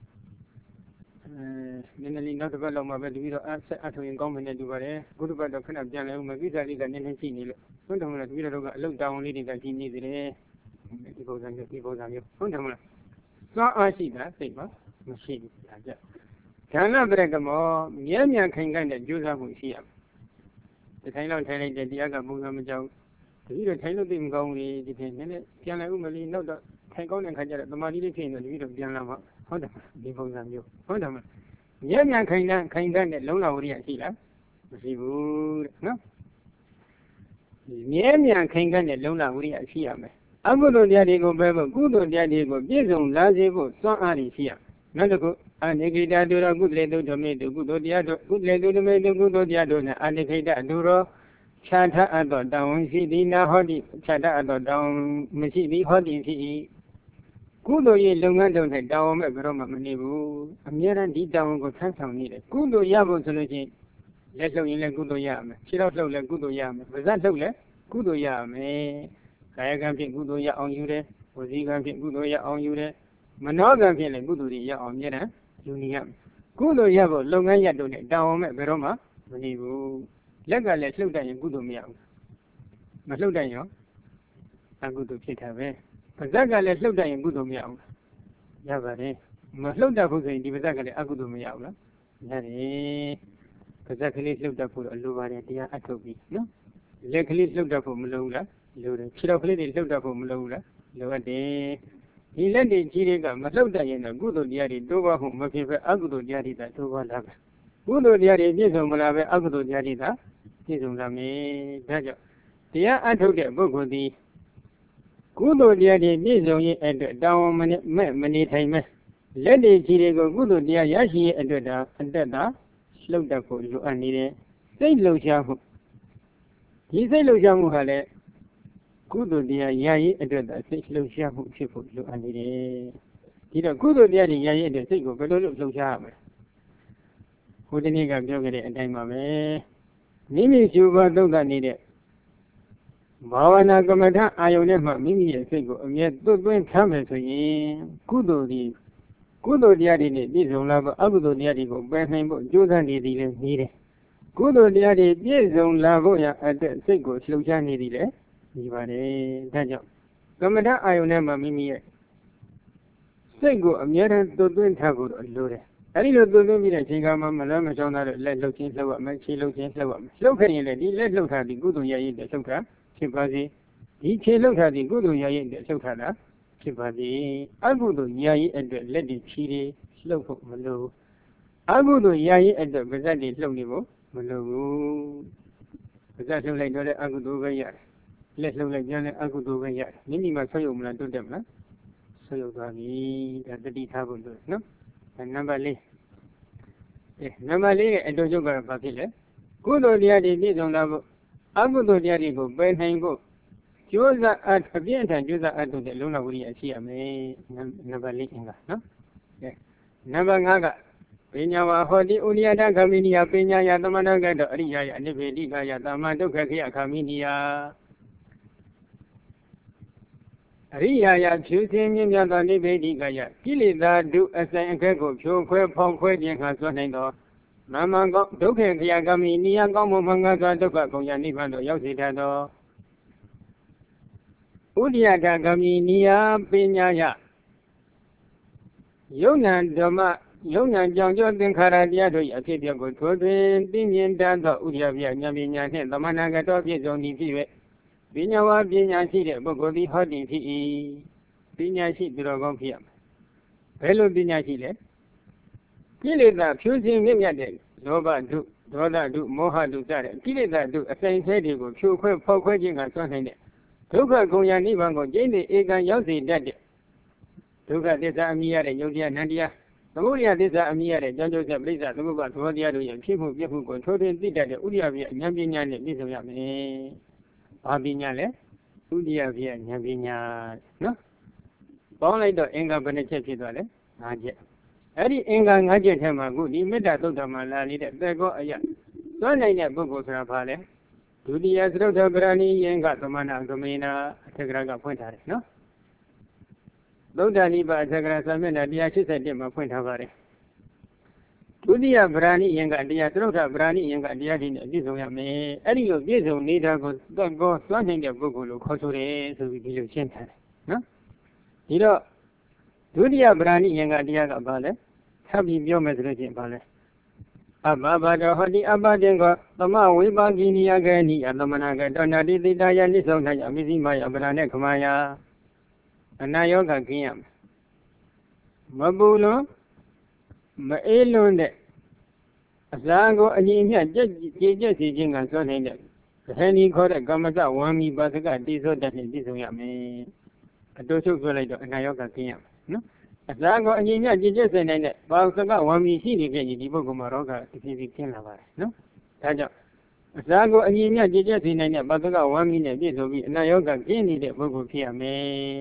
အဲနည်းနည်းလေးနောက်တစ်ပတ်လောက်မှပဲတပြီးတော့အဆက်အထုံရင်ကောင်းမှနဲ့တူပါတယ်ကုသပတ်တော့ခဏပြန်လဲဦးမယ်ကိစ္စလေးကနည်းနည်းရှိနေလို့ဟုတ်တယ်မလားတပြီးတော့ကအလုတ်တောင်းလေးတွေကရှိနေသေးတယ်ဒီပုံစံမျိုးဒီပုံစံမျိုးဟုတ်တယ်မလားစွမ်းအားရှိတာစိတ်ပါမရှိဘူးဒါကြဒါနပရကမောမြဲမြံခိုင်ခံ့တဲ့ကြိုးစားမှုရှိရမယ်ဒီထိုင်လောက်ထိုင်လိုက်တဲ့တရားကပုံစံမကြောက်တတိတော့ထိုင်လို့သိမကောင်းဘူးဒီပြင်နည်းနည်းပြန်လာဦးမလေးနောက်တော့ထိုင်ကောင်းတဲ့ခါကျတော့သမာဓိလေးဖြစ်နေတယ်တတိတော့ပြန်လာမှာဟုတ်တယ်ဒီပုံစံမျိုးဟုတ်တယ်မမြဲမြံခိုင်ခံ့ခိုင်ခံ့တဲ့လုံလဝရိယရှိလားမရှိဘူးတဲ့နော်မြဲမြံခိုင်ခံ့တဲ့လုံလဝရိယရှိရမယ်အကုသိုလ်တရားတွေကိုပဲဖို့ကုသိုလ်တရားတွေကိုပြည့်စုံလာစေဖို့စွမ်းအားရှိရနောက်တစ်ခုအနိခိတဒုရောကုသလေတုဓမေတုကုသိုလ်တရားတို့ကုသလေတုဓမေတုကုသိုလ်တရားတို့နဲ့အနိခိတဒုရောခြားထအပ်သောတောင်းရှိသည်နာဟောတိခြားထအပ်သောတောင်းမရှိသည်ဟောတိဖြစ်၏ ကုကုသိုလ်ရေးလုပ်ငန်းလုပ်နေတောင်းမဲ့ဘယ်တော့မှမနေဘူးအမြဲတမ်းဒီတောင်းကိုထမ်းဆောင်နေတယ်ကုသိုလ်ရဖို့ဆိုလို့ချင်းလက်လှုပ်ရင်လည်းကုသိုလ်ရမယ်ခြေထောက်လှုပ်လည်းကုသိုလ်ရမယ်ပါးစပ်လှုပ်လည်းကုသိုလ်ရမယ်ကာယကံဖြင့်ကုသိုလ်ရအောင်ယူတယ်ဝစီကံဖြင့်ကုသိုလ်ရအောင်ယူတယ်မနောကံဖြင့်လည်းကုသိုလ်တွေရအောင်အမြဲတမ်းယူနေရမယ်ကုသိုလ်ရဖို့လုပ်ငန်းရတော့နဲ့တောင်းမဲ့ဘယ်တော့မှမနေဘူးလက်ကလည်းလှုပ်တတ်ရင်ကုသိုလ်မရဘူးမလှုပ်တတ်ရင်အကုသိုလ်ဖြစ်တာပဲပါးစပ်ကလည်းလှုပ်တတ်ရင်ကုသိုလ်မရဘူးရပါတယ်မလှုပ်တတ်ဘူးဆိုရင်ဒီပါးစပ်ကလည်းအကုသိုလ်မရဘူးလားရတယ်ပါးစပ်ကလေးလှုပ်တတ်ဖို့အလိုပါတယ်တရားအထုတ်ပြီးနော်လက်ကလေးလှုပ်တတ်ဖို့မလိုဘူးလားလိုတယ်ခြေတော်ကလေးတွေလှုပ်တတ်ဖို့မလိုဘူးလားလိုအပ်တယ်ဒီလက်တွေကြီးတွေကမလှုပ်တတ်ရင်တော့ကုသိုလ်တရားတွေတိုးပွားမှုမဖြစ်ပဲအကုသိုလ်တရားတွေသာတိုးပွားလာပဲကုသိုလ်တရားတွေပြည့်စုံမလာပဲအကုသိုလ်တရားတွေသာပြည့်စုံလာမယ်ဒါကြောင့်တရားအထုတ်တဲ့ပုဂ္ဂိုလ်ဒီကုသိုလ်တရားတွေပြည့်စုံရေးအတွက်တောင်းမနဲ့မနေထိုင်မဲ့လက်တွေကြီးတွေကိုကုသိုလ်တရားရရှိရေးအတွက်ဒါအတက်တာလှုပ်တတ်ဖို့လိုအပ်နေတယ်စိတ်လှုပ်ရှားမှုဒီစိတ်လှုပ်ရှားမှုဟာလည်းကုသိုလ်တရားရရေးအတွက်သာစိတ်လှုပ်ရှားမှုဖြစ်ဖို့လိုအပ်နေတယ်ဒီတော့ကုသိုလ်တရားတွေရရေးအတွက်စိတ်ကိုဘယ်လိုလုပ်လှုပ်ရှားရမလဲဟိုတနေ့ကပြောခဲ့တဲ့အတိုင်းပါပဲမိမိရှုပါသုတ်တနေတဲ့ဘာဝနာကမ္မထအာယုန်နဲ့မှမိမိရဲ့စိတ်ကိုအမြဲသွတ်သွင်းထားမယ်ဆိုရင်ကုသိုလ်ဒီကုသိုလ်တရားတွေနဲ့ပြည့်စုံလာဖို့အကုသိုလ်တရားတွေကိုပယ်နိုင်ဖို့ကြိုးစားနေသည်လည်းနေတယ်ကုသိုလ်တရားတွေပြည့်စုံလာဖို့ရအတွက်စိတ်ကိုလှုပ်ရှားနေသည်လည်းနေပါတယ်ဒါကြောင့်ကမ္မထအာယုန်နဲ့မှမိမိရဲ့စိတ်ကိုအမြဲတမ်းသွတ်သွင်းထားဖို့လိုတယ်အဲဒီလိုသွတ်သွင်းပြီးတဲ့အချိန်ကမှမလားမချောင်းသားတော့လက်လှုပ်ခြင်းလှုပ်ရမယ်ခြေလှုပ်ခြင်းလှုပ်ရမယ်လှုပ်ခဲ့ရင်လည်းဒီလက်လှုပ်ထားပြီးကုသိုလ်ရရေးတဲ့လှုပ်တာဖြစ်ပါစေဒီခြေလှုပ်ထားပြီးကုသိုလ်ရရေးတဲ့လှုပ်ထားတာဖြစ်ပါစေအကုသိုလ်ရရေးအတွက်လက်တွေခြေတွေလှုပ်ဖို့မလိုအကုသိုလ်ရရေးအတွက်ပါးစပ်တွေလှုပ်နေဖို့မလိုဘူးပါးစပ်လှုပ်လိုက်တော့လည်းအကုသိုလ်ပဲရတယ်လက်လှုပ်လိုက်ပြန်လည်းအကုသိုလ်ပဲရတယ်မိမိမှာဆွေးရုံမလားတွတ်တယ်မလားဆွေးရုံသွားပြီဒါတတိထားဖို့လို့နော်နံပါတ်လေးအဲနံပါတ်လေးရဲ့အတူချုပ်ကတော့ဘာဖြစ်လဲကုသိုလ်တရားတွေပြည့်စုံလာဖို့အကုသိုလ်တရားတွေကိုပယ်နိုင်ဖို့ကြိုးစားအအပြည့်အထန်ကြိုးစားအထုတ်တဲ့လုံလဝိရိယရှိရမယ်နံပါတ်လေးအင်္ဂါနော်ကဲနံပါတ်ငါးကပညာဝဟောတိဥရိယတခမိနိယပညာယသမဏဂတောအရိယယအနိဗ္ဗေတိကယသမဒုက္ခခေယခမိနိယအရိယာယဖြူစင်မြင့်မြတ်သောနိဗ္ဗေတိကယကိလေသာဒုအဆိုင်အခက်ကိုဖြိုခွဲဖောက်ခွဲခြင်းခါစွန့်နိုင်သောမမံကောဒုက္ခခယကမိနိယကောင်းမှုမင်္ဂစွာဒုက္ခကုန်ရနိဗ္ဗာန်သို့ရောက်စေတတ်သောဥဒိယတကမိနိယပညာယယုံနာဓမ္မယုံနာကြောင့်ကြောသင်္ခါရတရားတို့၏အဖြစ်အပျက်ကိုထိုတွင်သိမြင်တတ်သောဥဒိယပြဉာဏ်ပညာနှင့်သမဏဂတောပြည့်စုံသည်ဖြစ်၍ပညာဝပညာရှိတဲ့ပုဂ္ဂိုလ်သည်ဟောတိဖြစ်၏ပညာရှိသူတော်ကောင်းဖြစ်ရမယ်ဘယ်လိုပညာရှိလဲကိလေသာဖြူစင်မြင့်မြတ်တဲ့လောဘဒုဒေါသဒုမောဟဒုစတဲ့ကိလေသာဒုအဆိုင်ဆဲတွေကိုဖြိုခွဲဖောက်ခွဲခြင်းကစွန့်နိုင်တဲ့ဒုက္ခကုန်ရနိဗ္ဗာန်ကိုကျင့်တဲ့ဧကံရောက်စေတတ်တဲ့ဒုက္ခသစ္စာအမြင်ရတဲ့ယုတ်တရားနန္တရားသမုဒယသစ္စာအမြင်ရတဲ့ကြောင့်ကျိုးဆက်ပြိဿသမုပ္ပါသဘောတရားတို့ရဲ့ဖြစ်မှုပြမှုကိုထိုးထွင်းသိတတ်တဲ့ဥရိယပြဉာဏ်ပညာနဲ့ပြည့်စုံရမယ်ဘာပညာလဲဥရိယပြဉာဏ်ပညာနော်ပေါင်းလိုက်တော့အင်္ဂါဘယ်နှချက်ဖြစ်သွားလဲ၅ချက်အဲ့ဒီအင်္ဂါ၅ချက်ထဲမှာခုဒီမေတ္တာသုတ်တော်မှာလာနေတဲ့သေကောအယသွမ်းနိုင်တဲ့ပုဂ္ဂိုလ်ဆိုတာဘာလဲဒုတိယသရုပ်ထပရဏိယင်္ဂသမဏဂမေနာအထက်ကရာကဖွင့်ထားတယ်နော်သုဒ္ဓနိဗ္ဗာန်အထက်ကရာစာမျက်နှာone eighty-oneမှာဖွင့်ထားပါတယ်ဒုတိယဗราဏိယင်္ဂတရားသရုပ်ထဗราဏိယင်္ဂတရားဒီနဲ့ပြည့်စုံရမယ်အဲ့ဒီလိုပြည့်စုံနေတာကိုသတ်ကောသွမ်းနိုင်တဲ့ပုဂ္ဂိုလ်လို့ခေါ်ဆိုတယ်ဆိုပြီးဒီလိုရှင်းထားတယ်နော်ဒီတော့ဒုတိယဗราဏိယင်္ဂတရားကဘာလဲထပ်ပြီးပြောမယ်ဆိုလို့ချင်းဘာလဲအဘဘာတော်ဟောတိအပတင်ကသမဝိပါကိနိယကေနိယသမဏကတောနာတိတိတယနိဆုံးထယအမိစိမယဗရာနဲ့ခမယအနာယောဂကင်းရမယ်မပူလွန်မအေးလွန်းတဲ့အစာကိုအညီအမျှကြည်ကြည်ကြည်စီခြင်းကစွန့်နိုင်တဲ့ခန္ဒီခေါ်တဲ့ကမ္မစဝံမီပါစကတိသောတတ်နဲ့ပြည့်စုံရမယ်အတူချုပ်ပြောလိုက်တော့အနာယောဂကင်းရမယ်နော်အစာကိုအညီအမျှကြည်ကြည်စေနိုင်တဲ့ပါစကဝံမီရှိနေတဲ့ဒီပုဂ္ဂိုလ်မှာရောဂါတစ်ဖြည်းဖြည်းကျင်းလာပါတယ်နော်ဒါကြောင့်အစာကိုအညီအမျှကြည်ကြည်စေနိုင်တဲ့ပါစကဝံမီနဲ့ပြည့်စုံပြီးအနာယောဂကင်းနေတဲ့ပုဂ္ဂိုလ်ဖြစ်ရမယ်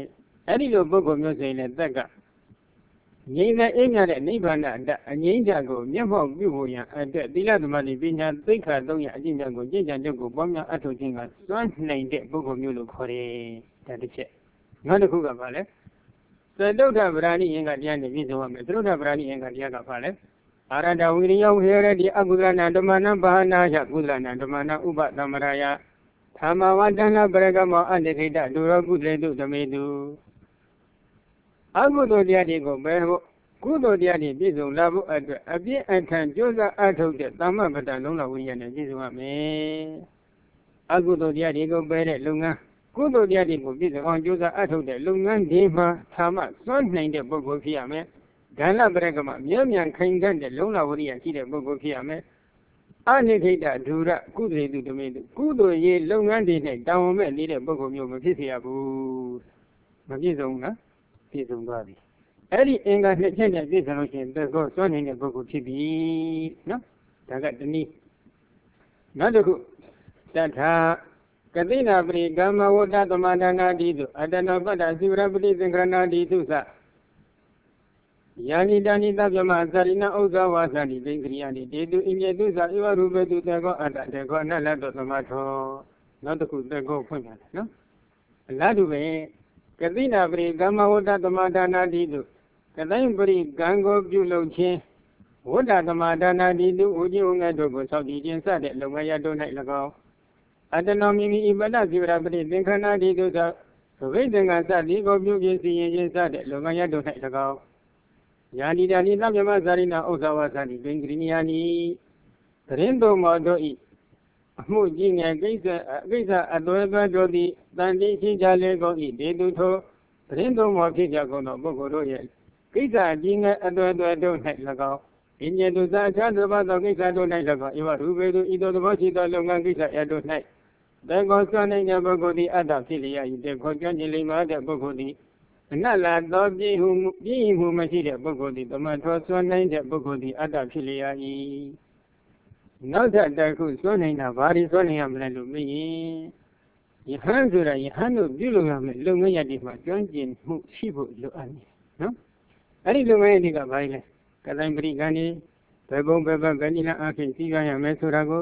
အဲ့ဒီလိုပုဂ္ဂိုလ်မျိုးဆိုရင်လည်းသက်ကငြိမ်းတဲ့အိမ်ရတဲ့နိဗ္ဗာန်အတ္တအငြိမ်းချကိုမျက်မှောက်ပြုဖို့ရန်အတွက်သီလသမာဓိပညာသိက္ခာသုံးရအကျင့်ကြံကိုကျင့်ကြံကြကိုပွားများအထောက်ခြင်းကစွမ်းနိုင်တဲ့ပုဂ္ဂိုလ်မျိုးလို့ခေါ်တယ်ဒါတစ်ချက်နောက်တစ်ခုကဘာလဲသတုဋ္ဌပရာဏိယင်္ဂတရားနဲ့ပြည့်စုံရမယ်သတုဋ္ဌပရာဏိယင်္ဂတရားကဘာလဲအာရတဝိရိယဝေရတိအကုသလနာဓမ္မနာဘာနာယကုသလနာဓမ္မနာဥပသမရယသာမဝတ္တနာပရကမောအတ္တိခိတဒုရောကုသေတုဓမေတုအကုသိုလ်တရားတွေကိုပဲဖို့ကုသိုလ်တရားတွေပြည့်စုံလာဖို့အတွက်အပြည့်အထံကြိုးစားအထောက်တဲ့သမ္မပဒလုံးတော်ဝိညာဉ်နဲ့ပြည့်စုံရမယ်အကုသိုလ်တရားတွေကိုပဲတဲ့လုပ်ငန်းကုသိုလ်တရားတွေကိုပြည့်စုံအောင်ကြိုးစားအထောက်တဲ့လုပ်ငန်းတွေမှာသာမစွမ်းနိုင်တဲ့ပုဂ္ဂိုလ်ဖြစ်ရမယ်ဒါနပရကမမြဲမြံခိုင်ခံ့တဲ့လုံးတော်ဝိညာဉ်ရှိတဲ့ပုဂ္ဂိုလ်ဖြစ်ရမယ်အနိဋ္ဌိတဒုရကုသေတုဓမေတုကုသိုလ်ရေးလုပ်ငန်းတွေနဲ့တာဝန်မဲ့နေတဲ့ပုဂ္ဂိုလ်မျိုးမဖြစ်စေရဘူးမပြည့်စုံဘူးလားပြည့်စုံသွားပြီအဲ့ဒီအင်္ဂါနှစ်ချက်နဲ့ပြည့်စုံလို့ရှိရင်သက်ကောစွမ်းနေတဲ့ပုဂ္ဂိုလ်ဖြစ်ပြီနော်ဒါကတနည်းနောက်တစ်ခုတထာကတိနာပရိကမ္မဝတ္တသမန္တနာတိတုအတ္တနောပတ္တစိဝရပတိသင်္ခရဏတိတုသယာနိတဏိတဗ္ဗမသရိဏဥဇ္ဇဝါသတိသိင်္ဂရိယနိတေတုဣမြေတုသဧဝရူပတုတေကောအတ္တတေကောနလတ္တသမထောနောက်တစ်ခုတေကောဖွင့်ပါနော်အလားတူပဲကတိနာပရိကမ္မဝတ္တသမန္တနာတိတုကတိပရိကံကိုပြုလုပ်ခြင်းဝတ္တသမန္တနာတိတုဝိဇ္ဇဝငတ်တို့ကိုစောင့်တည်ခြင်းစတဲ့လုပ်ငန်းရတို့၌၎င်းအတ္တနောမိမိဣပဒဇိဝရပတိသင်္ခဏတိတုသသဝိသင်္ကစတိကိုပြုခြင်းစီရင်ခြင်းစတဲ့လုပ်ငန်းရတို့၌၎င်းယာနိတဏိသဗ္ဗမဇာရိဏဥစ္စာဝါသတိပင်ဂရိယာနိသရင်တော်မောတို့ဤအမှုကြီးငယ်ကိစ္စအကိစ္စအသွဲသွဲတို့သည်တန်တိရှိကြလေကုန်ဤဒေတုထိုသရင်တော်မောဖြစ်ကြကုန်သောပုဂ္ဂိုလ်တို့ရဲ့ကိစ္စကြီးငယ်အသွဲသွဲတို့၌၎င်းဣညေတုသာအခြားသောသောကိစ္စတို့၌၎င်းဧဝရူပေတုဤသို့သဘောရှိသောလုပ်ငန်းကိစ္စရတို့၌တေကောစွမ်းနိုင်တဲ့ပုဂ္ဂိုလ်သည်အတ္တဖြစ်လျက်၏တေကောကြွခြင်းလိမ္မာတဲ့ပုဂ္ဂိုလ်သည်အနတ်လာသောပြည့်ဟုပြည့်မှုမရှိတဲ့ပုဂ္ဂိုလ်သည်တမန်တော်စွမ်းနိုင်တဲ့ပုဂ္ဂိုလ်သည်အတ္တဖြစ်လျက်၏နောက်ထပ်တစ်ခုစွမ်းနိုင်တာဘာတွေစွမ်းနိုင်ရမလဲလို့မေးရင်ယဟန်ဆိုတာယဟန်တို့ပြုလုပ်ရမယ်လုပ်ငန်းရည်မှာကျွမ်းကျင်မှုရှိဖို့လိုအပ်တယ်နော်အဲ့ဒီလုပ်ငန်းရည်ကဘာလဲကတိုင်ပရိကံဒီဘယ်ဘုံဘယ်ဘက်ဘယ်နည်းအားဖြင့်စီးပြန်ရမယ်ဆိုတာကို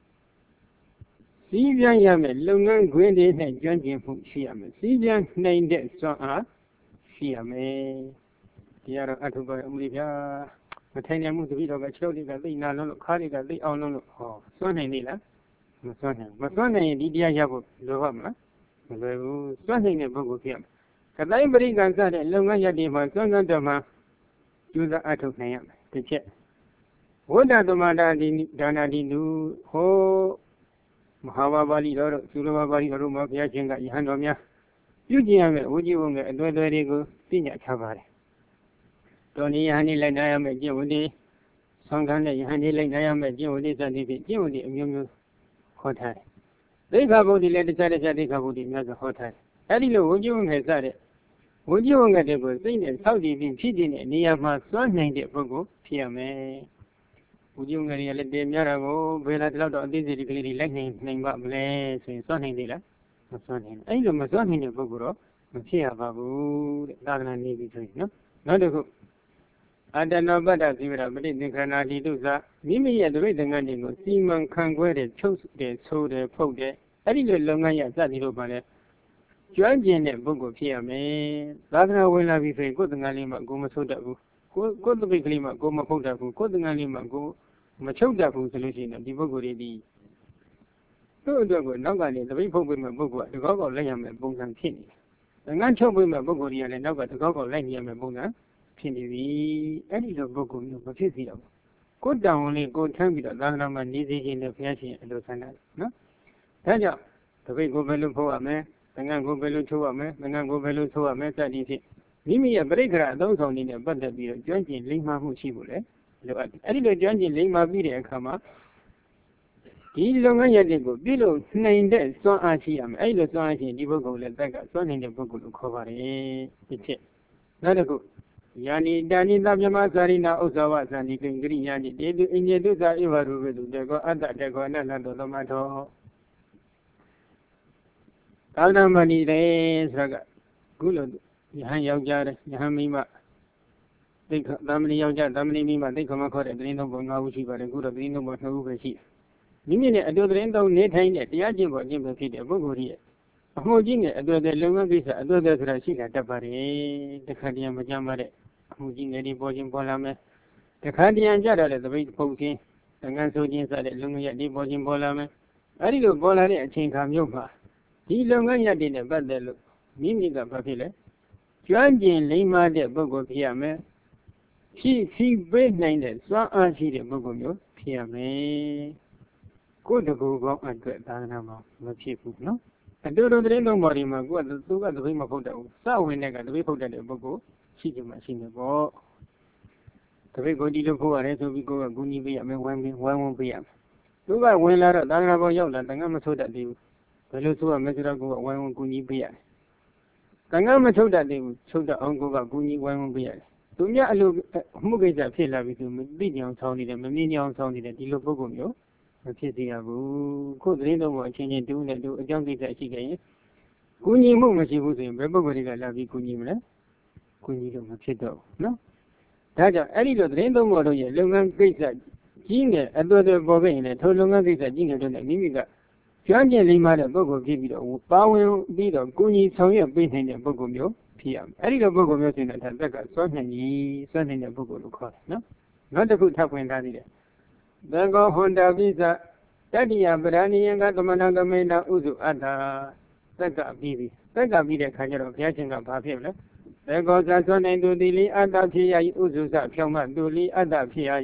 စီးပြန်ရမယ်လုပ်ငန်းခွင်တွေနဲ့ကျွမ်းကျင်မှုရှိရမယ်စီးပြန်နိုင်တဲ့စွမ်းအားရှိရမယ်ဒီကတော့အထုပ်ပါအမှုတွေဗျာမထိုင်နိုင်မှုတပိတော့ပဲခြေထောက်တွေကသိနာလုံးလို့ခါးတွေကသိအောင်လုံးလို့ဟောစွမ်းနိုင်နေလားမစွမ်းနိုင်မစွမ်းနိုင်ရင်ဒီတရားရဖို့လိုပါမလားမလွယ်ဘူးစွမ်းနိုင်တဲ့ပုဂ္ဂိုလ်ဖြစ်ရမယ်ကတိုင်းပရိကံစတဲ့လုပ်ငန်းရည်မှာစွမ်းစွမ်းတော်မှာကျူးစာအထုတ်နိုင်ရမယ်တစ်ချက်ဝိဒ္ဓသမန္တာဒီဒါနာဒီလူဟောမဟာဘာပါဠိတော်တို့သုရဘာပါဠိတော်တို့မှာဘုရားရှင်ကယဟန်တော်များပြုကျင့်ရမယ်ဝိဇ္ဇဝငယ်အသွဲသွဲတွေကိုသိညာချပါတယ်တော်နေယဟန်နေလိုက်နာရမယ်ကျင့်ဝတ်တွေဆောင်းခန်းနဲ့ယဟန်နေလိုက်နာရမယ်ကျင့်ဝတ်တွေစသည်ဖြင့်ကျင့်ဝတ်တွေအမျိုးမျိုးဟောထားတယ်သိက္ခာပုဒ်တွေလည်းတခြားတခြားသိက္ခာပုဒ်တွေများစွာဟောထားတယ်အဲ့ဒီလိုဝိဇ္ဇဝငယ်စတဲ့ဝိဇ္ဇဝငယ်တွေကိုစိတ်နဲ့စောင့်တည်ပြီးဖြစ်တဲ့နေရာမှာစွမ်းနိုင်တဲ့ပုဂ္ဂိုလ်ဖြစ်ရမယ်ဝိဇ္ဇဝငယ်တွေကလည်းတင်များတာကိုဘယ်လားဒီလောက်တော့အသေးစိတ်ကလေးတွေလိုက်နိုင်နိုင်ပါမလဲဆိုရင်စွမ်းနိုင်သေးလားမစွမ်းနိုင်ဘူးအဲ့ဒီလိုမစွမ်းနိုင်တဲ့ပုဂ္ဂိုလ်တော့မဖြစ်ရပါဘူးတဲ့သာသနာနေပြီဆိုရင်နော်နောက်တစ်ခုအတ္တနောပတ္တဇိဝရပฏิသင်္ခဏာတိတုသမိမိရဲ့ဒိဋ္ဌိငန်းတွေကိုစီမံခန့်ခွဲတဲ့ချုပ်တဲ့ဆိုးတဲ့ဖုတ်တဲ့အဲ့ဒီလိုလုပ်ငန်းရစသည်လို့ပါလဲကျွမ်းကျင်တဲ့ပုဂ္ဂိုလ်ဖြစ်ရမယ်သာသနာဝင်လာပြီဆိုရင်ကိုယ်သင်္ကန်းလေးမှကိုမဆိုးတတ်ဘူးကိုကိုယ်တပိတ်ကလေးမှကိုမဖုတ်တတ်ဘူးကိုယ်သင်္ကန်းလေးမှကိုမချုပ်တတ်ဘူးဆိုလို့ရှိရင်ဒီပုဂ္ဂိုလ်တွေဒီသူ့အတွက်ကိုနောက်ကနေတပိတ်ဖုတ်ပေးမဲ့ပုဂ္ဂိုလ်ကတကောက်ကောက်လိုက်ရမယ်ပုံစံဖြစ်နေတယ်။သင်္ကန်းချုပ်ပေးမဲ့ပုဂ္ဂိုလ်တွေကလည်းနောက်ကတကောက်ကောက်လိုက်နေရမယ်ပုံစံဖြစ်နေပြီ။အဲ့ဒီလိုပုဂ္ဂိုလ်မျိုးမဖြစ်စီတော့ဘူး။ကိုယ်တောင်းလေးကိုထမ်းပြီးတော့သာသနာမှာနေစေခြင်းနဲ့ဘုရားရှင်အလိုဆန္ဒနော်။ဒါကြောင့်တပိတ်ကိုဘယ်လိုဖုတ်ရမလဲ။သင်္ကန်းကိုဘယ်လိုချုပ်ရမလဲ။သင်္ကန်းကိုဘယ်လိုဆိုရမလဲစသည်ဖြင့်မိမိရဲ့ပရိက္ခရအသုံးဆောင်နေနဲ့ပတ်သက်ပြီးတော့ကျွမ်းကျင်လိမ္မာမှုရှိဖို့လေလိုအပ်တယ်။အဲ့ဒီလိုကျွမ်းကျင်လိမ္မာပြီးတဲ့အခါမှာဒီလုပ်ငန်းရည်တွေကိုပြုလို့နိုင်တဲ့စွမ်းအားရှိရမယ်။အဲ့ဒီလိုစွမ်းအားရှိရင်ဒီပုဂ္ဂိုလ်လည်းတက်ကစွမ်းနိုင်တဲ့ပုဂ္ဂိုလ်လို့ခေါ်ပါတယ်။တစ်ချက်နောက်တစ်ခုယာနိတာနိသဗ္ဗမဇာရိဏဥစ္စာဝဇာနိကိဉ္ဂရိယာနိတေတုဣညေတုသာဧဝရူပေတုတေကောအတ္တတေကောအနတ္တသောသမထောသာသနာမဏိတယ်ဆိုတာကခုလို Yahan Yauja, Yahan Mima, they Damini Yauja, Damini Mima, they come across at the end of Nauchi, but a good of the end of Nauchi. Mimi, I do the end of Natain at the Ajim or Jim Peter Boguri. A Mojin, I do the Lunga Visa, I do the Rashika Tapari, the Kadian Majamare, Mojin, Eddie Bojin Polame, the Kadian Jada, the weight poking, the Gansojins at the Lunga Di Bojin Polame. I did a bolari at Chinkam Yopa. He Lunga did a bad look. Mimi got popular. Juanjin Lima de Bogo Piame. She she bread nine that so I see the Bogo Piame. Go to go and get Danama, the people, no? I don't know the end of Morima, go to do at the rim of Hotel. So when I got the people that the Bogo, she can machine the ball. The Bogo did go ahead to go a Guni Biam, one one Biam. Do I win out of Danabo Yola, the Namaso that they the Lutua Mesra go one Guni Biam. Tangama told that they would show the uncle of Guni one beer. To me, I look Mugaza Pilla with him, Bidion sounded and Minion sounded at the Lobogomio. A pity of good reader was changing to do a junkie that she gave. Guni Mumashi was in Rebogoriga Lavi Gunimla. Guni Machito, no? That a little rainbow model, Lungan Pizza, Jinga, a daughter Bobine, told Lungan Pizza Jinga to the Mimiga. Juanjin Lima de Bogo give it a power beat of Guni Soya beating the Bogomio, P M. I did a Bogomio in the Tabaka, certainly, certainly the Bogo to call, no? Not a good top when that is. Then go Honda Visa, Daddy Abrani and Gatamanaga Mena Uzu Ada, Saka Bibi, Saka Bida Kajar of Yachin of Papilla. Then goes that one and do the Ada Pia Uzu Pima, Duli Ada Pia.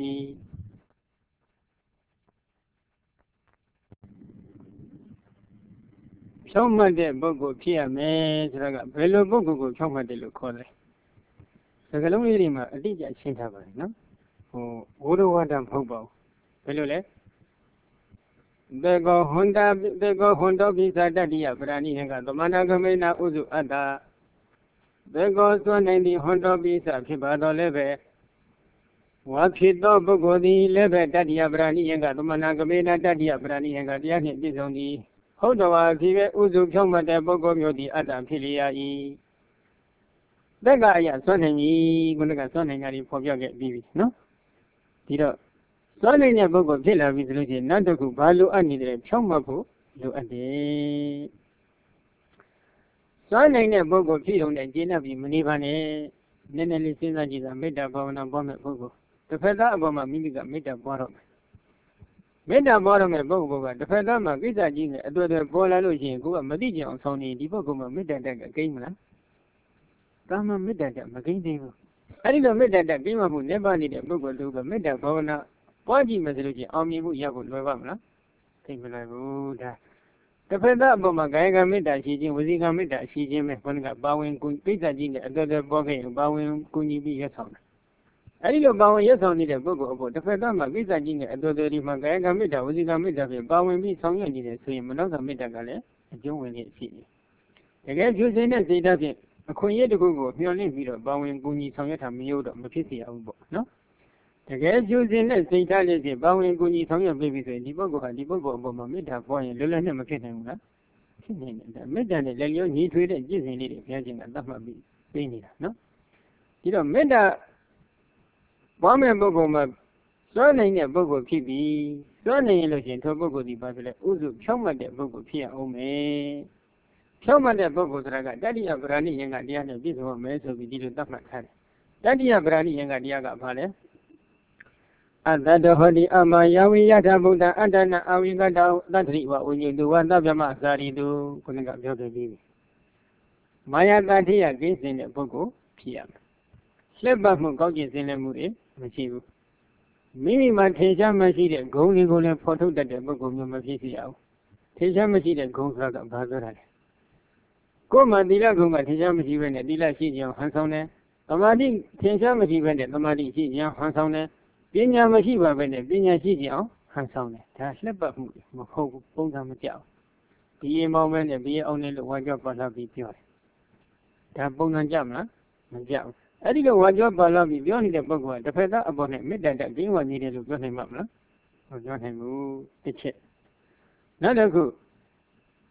Some of the Bogo Pia May, Velo Bogo, some of the Lucole. The Galomirima, a D J Shintavan, no? Oh, Uruwadam Hobo. Velole? They go Honda, they go Honda Visa Dadia, Brani and Managamena Uzu Ada. They go to ninety Honda Visa, Kibado Leve. What he do Bogo the Leve Dadia Brani and Managamena Dadia Brani and Gadian Bizoni. Hold on, Uzu Koma de Bogomio di Adam Pilia. The guy, son and ye, going to get son and for your get baby, no? Tito. Son and your Bogo Villa with Lucian, not to Balu and the Chomapu, look at the son and your Bogo Pidon and Gina be Munivane, Nenelli Sinaji, made up on a bomb at Bogo. The feather of my mimic made up bottom. Made a bottom at Bogo, the Fedama, Visa Jing, a daughter Bola Lucian, go a Median Sony, the Bogo Middag game. Tama Middag, McGinn. I didn't admit that game who never need a Bogo to the Middag Bona, Poggy Mesuluji, Army Yabu Novamla. Think like Buddha. The Fedama Magaga Middag, she was in a Middag, she Jim, when got bowing Pizza Jing, a daughter Bogay, bowing Kuni be your son. I didn't bow yes only the Bogo, the Fedama Visa Jing, a daughter Magaga Middag, was in a Middag, bowing me some young in a swim, another Midagale, a Joe in city. Again, you say that they doesn't. A queen to go, you only be a bowing Guni Songata Mioda, Mapisi, no? Again, you say that they tell you bowing Guni Songa babies and the Bogo and the Bogo of Meta boy and Lula Makitan. The Medan and Lelio need to eat and using it, catching a dumb being, no? You know, Meta Bomber Bogo, Surname a Bogo P B, Surname Logian to Bogo di Babila, Uzu, Choma de Bogo Pia Ome. Some of the Bogo Draga, Daddy Abrani and Gadiana, this one may so we did not matter. Daddy Abrani and Gadiaga Pale. And that the Holy Amayawi Yatabuda, and then I got out that what will you do? What the Masari do? Couldn't get your baby. Maya Gadia gets in the Bogo, P M. Slip back from Gogis in the Muri, Machivu. Mimi Matisha Machida, going to go photo that the Bogo Mafisia. Tisha Machida goes out of Bazara. Goma Dila Guma Tishamati when the Dila Shijan Hansone, Amadi Tishamati when the Amadi Shijan Hansone, Binya Mashiva when the Binya Shijan Hansone, Tashleba Moko Ponga Majao. Be a moment and be only the one job for love be pure. Tabonga Jamla, Majao. I didn't want your ballad be beyond the Bogo, the feather about it, midnight that game was needed to go him up, or John him, the chip. Not a good.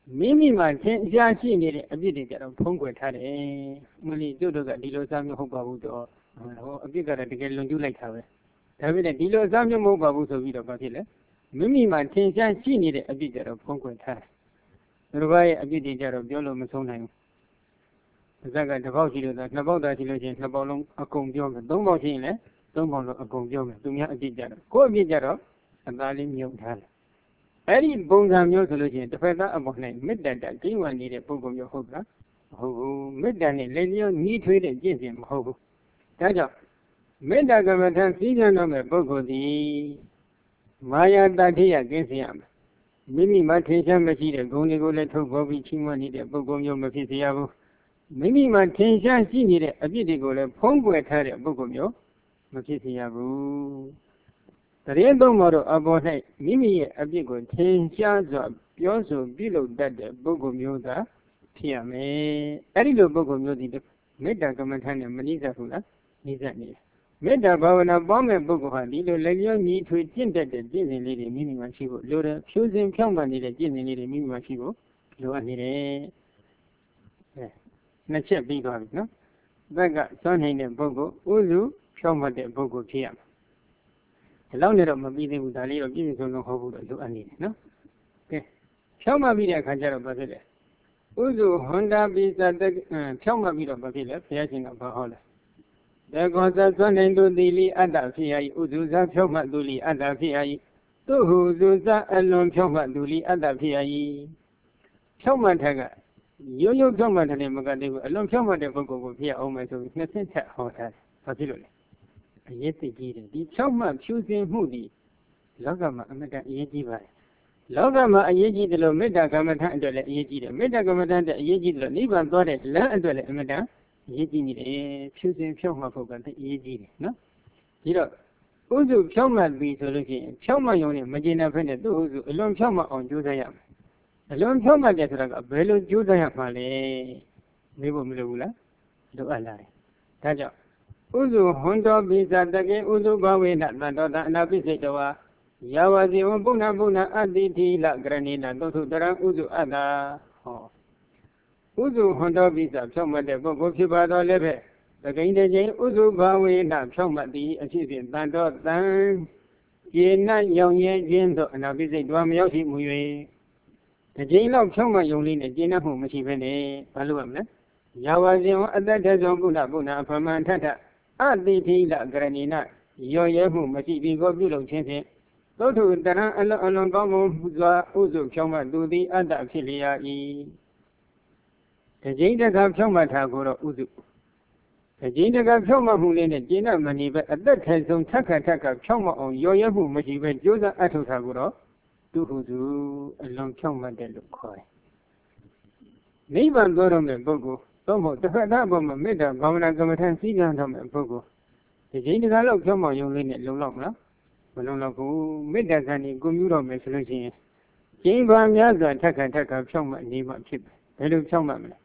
မိမိမှာသင်ရှားရှိနေတဲ့အပြစ်တွေကြတော့ဖုံးကွယ်ထားတယ်မလို့တို့တို့ကဒီလိုစားမျိုးဟုတ်ပါဘူးတော့ဟောအပြစ်ကတော့တကယ်လွန်ကျူးလိုက်တာပဲဒါပေမဲ့ဒီလိုစားမျိုးမဟုတ်ပါဘူးဆိုပြီးတော့ဘာဖြစ်လဲမိမိမှာသင်ရှားရှိနေတဲ့အပြစ်ကြတော့ဖုံးကွယ်ထားတယ်တို့ဘာရဲ့အပြစ်တွေကြတော့ပြောလို့မဆုံးနိုင်ဘူးဇက်ကတစ်ပေါက်ရှိလို့သာနှစ်ပေါက်သာရှိလို့ချင်းနှစ်ပေါက်လုံးအကုန်ပြောမယ်သုံးပေါက်ရှိရင်လည်းသုံးပေါက်လုံးအကုန်ပြောမယ်သူများအပြစ်ကြတော့ကိုယ့်အပြစ်ကြတော့အသားလေးမြုပ်ထားတယ်အဲ့ဒီပုံစံမျိုးဆိုလို့ရှိရင်တစ်ဖက်သားအပေါ်၌မေတ္တာတကိဝံနေတဲ့ပုဂ္ဂိုလ်မျိုးဟုတ်လားမဟုတ်ဘူးမေတ္တာနဲ့လက်လျောညီးထွေးတဲ့ကျင့်စဉ်မဟုတ်ဘူးဒါကြောင့်မေတ္တာကမ္မထာစည်းကမ်းတော်မဲ့ပုဂ္ဂိုလ်သည်မာယာတတိယကင်းစေရမယ်မိမိမှာထင်ရှားမရှိတဲ့ဂုဏ်တွေကိုလည်းထုတ်ဖော်ပြီးချီးမွမ်းနေတဲ့ပုဂ္ဂိုလ်မျိုးမဖြစ်စေရဘူးမိမိမှာထင်ရှားရှိနေတဲ့အပြစ်တွေကိုလည်းဖုံးကွယ်ထားတဲ့ပုဂ္ဂိုလ်မျိုးမဖြစ်စေရဘူးတရင်သုံးပါတော့အပေါ်၌မိမိရဲ့အပြစ်ကိုထင်ရှားစွာပြောဆိုပြုလုပ်တတ်တဲ့ပုဂ္ဂိုလ်မျိုးသာဖြစ်ရမယ်အဲ့ဒီလိုပုဂ္ဂိုလ်မျိုးဒီမေတ္တာကမ္မထာနဲ့မနိစ္စဘူးလားနိစ္စနေတယ်မေတ္တာဘာဝနာပေါင်းမဲ့ပုဂ္ဂိုလ်ဟာဒီလိုလက်လျောညီထွေကျင့်တတ်တဲ့ကျင့်စဉ်လေးတွေမိမိမှာရှိဖို့လိုတယ်ဖြိုးစင်ဖြောင့်မှန်နေတဲ့ကျင့်စဉ်လေးတွေမိမိမှာရှိဖို့လိုအပ်နေတယ်အဲနှစ်ချက်ပြီးသွားပြီနော်ဘက်ကစွန့်နိုင်တဲ့ပုဂ္ဂိုလ်ဥစုဖြောင့်မှတ်တဲ့ပုဂ္ဂိုလ်ဖြစ်ရမယ်ဒီလောက်နဲ့တော့မပြီးသေးဘူးဒါလေးတော့ပြည့်ပြည့်စုံစုံဟုတ်ဖို့တော့လိုအပ်နေတယ်နော်ကဲဖြောင့်မှတ်ပြီးတဲ့အခါကျတော့ဘာဖြစ်လဲဥစုဟွန်တာပိစတဲ့ဖြောင့်မှတ်ပြီးတော့ဘာဖြစ်လဲဘုရားရှင်ကဘာဟောလဲတေကောသစွန့်နိုင်သူတိလိအတ္တဖြစ်ရ၏ဥစုဇဖြောင့်မှတ်သူလိအတ္တဖြစ်ရ၏သူဟုစုဇအလွန်ဖြောင့်မှတ်သူလိအတ္တဖြစ်ရ၏ဖြောင့်မှတ်တဲ့ကရိုးရိုးဖြောင့်မှတ်တဲ့မကတည်းကအလွန်ဖြောင့်မှတ်တဲ့ပုဂ္ဂိုလ်ကိုဖြစ်အောင်မယ်ဆိုပြီးနှစ်ဆင့်ထက်ဟောထားတယ်ဘာဖြစ်လို့လဲအရေးသိကြီးတယ်ဒီဖြောင့်မှတ်ဖြူစင်မှုဒီလောကမှာအမြဲတမ်းအရေးကြီးပါတယ်လောကမှာအရေးကြီးတယ်လို့မေတ္တာကမ္မထာအတွက်လည်းအရေးကြီးတယ်မေတ္တာကမ္မထာအတွက်အရေးကြီးတယ်လို့နိဗ္ဗာန်သွားတဲ့လမ်းအတွက်လည်းအမြဲတမ်းအရေးကြီးနေတယ်ဖြူစင်ဖြောင့်မှတ်ဖို့ကသိအရေးကြီးတယ်နော်ဒီတော့ဥစုဖြောင့်မှတ်ပြီဆိုလို့ရှိရင်ဖြောင့်မှတ်ရုံနဲ့မကျေနပ်ဖက်နဲ့သူ့ဥစုအလွန်ဖြောင့်မှတ်အောင်ကြိုးစားရမယ်အလွန်ဖြောင့်မှတ်တယ်ဆိုတာကဘယ်လိုကြိုးစားရမှာလဲမေးဖို့မလိုဘူးလားလိုအပ်လာတယ်ဒါကြောင့်ဥစုဟွန်တော်ပိစတကေဥစုဘဝေနတန္တောတအနာပိစိတဝါယာဝစီဝပုဏ္ဏပုဏ္ဏအတ္တိတိလကရဏိနသုထုတရံဥစုအတ္တဟောဥစုဟွန်တော်ပိစဖြောင့်မှတ်တဲ့ပုဂ္ဂိုလ်ဖြစ်ပါတော့လည်းပဲတကိန်းတစ်ချိန်ဥစုဘဝေနဖြောင့်မှတ်သည်အဖြစ်ဖြင့်တန်တော်တန်ကျေနပ်ရောင်ရဲခြင်းသို့အနာပိစိတ်တော်မရောက်ရှိမူ၍တစ်ချိန်လောက်ဖြောင့်မှတ်ယုံလေးနဲ့ကျေနပ်မှုမရှိဘဲနဲ့ဘာလို့ရမလဲယာဝစီဝအတ္တထသောပုဏ္ဏပုဏ္ဏအဖမန်ထထအတ္တိတိလကရဏိနရောရဲမှုမရှိပြီးကိုပြုလုပ်ခြင်းဖြင့်သုထုတရံအလွန်အလွန်ကောင်းမှုစွာဥစုဖြောင့်မှတ်သူသည်အတ္တဖြစ်လျက်၏တကြိမ်တခါဖြောင့်မှတ်တာကိုတော့ဥစုတကြိမ်တခါဖြောင့်မှတ်မှုလေးနဲ့ကျေနပ်မနေပဲအသက်ထဲဆုံးထက်ခါထက်ခါဖြောင့်မှတ်အောင်ရောရဲမှုမရှိပဲကြိုးစားအထောက်ထားကိုတော့သူဟုစုအလွန်ဖြောင့်မှတ်တယ်လို့ခေါ်တယ်နိဗ္ဗာန်သွားတော့တဲ့ပုဂ္ဂိုလ်သို့မဟုတ်တစ်ဖက်သားအပေါ်မှာမေတ္တာဘာဝနာကမ္မထာစည်းကမ်းတော်မဲ့ပုဂ္ဂိုလ်ဒီချိန်တခါလောက်ဖြောင့်မှတ်ရုံလေးနဲ့လုံလောက်မလားမလုံလောက်ဘူးမေတ္တာကံကြီးကိုမျိုးတော်မယ်ဆိုလို့ရှိရင်ကျင်းပါများစွာထက်ခါထက်ခါဖြောင့်မှတ်နေမှဖြစ်တယ်ဘယ်လိုဖြောင့်မှတ်မလဲ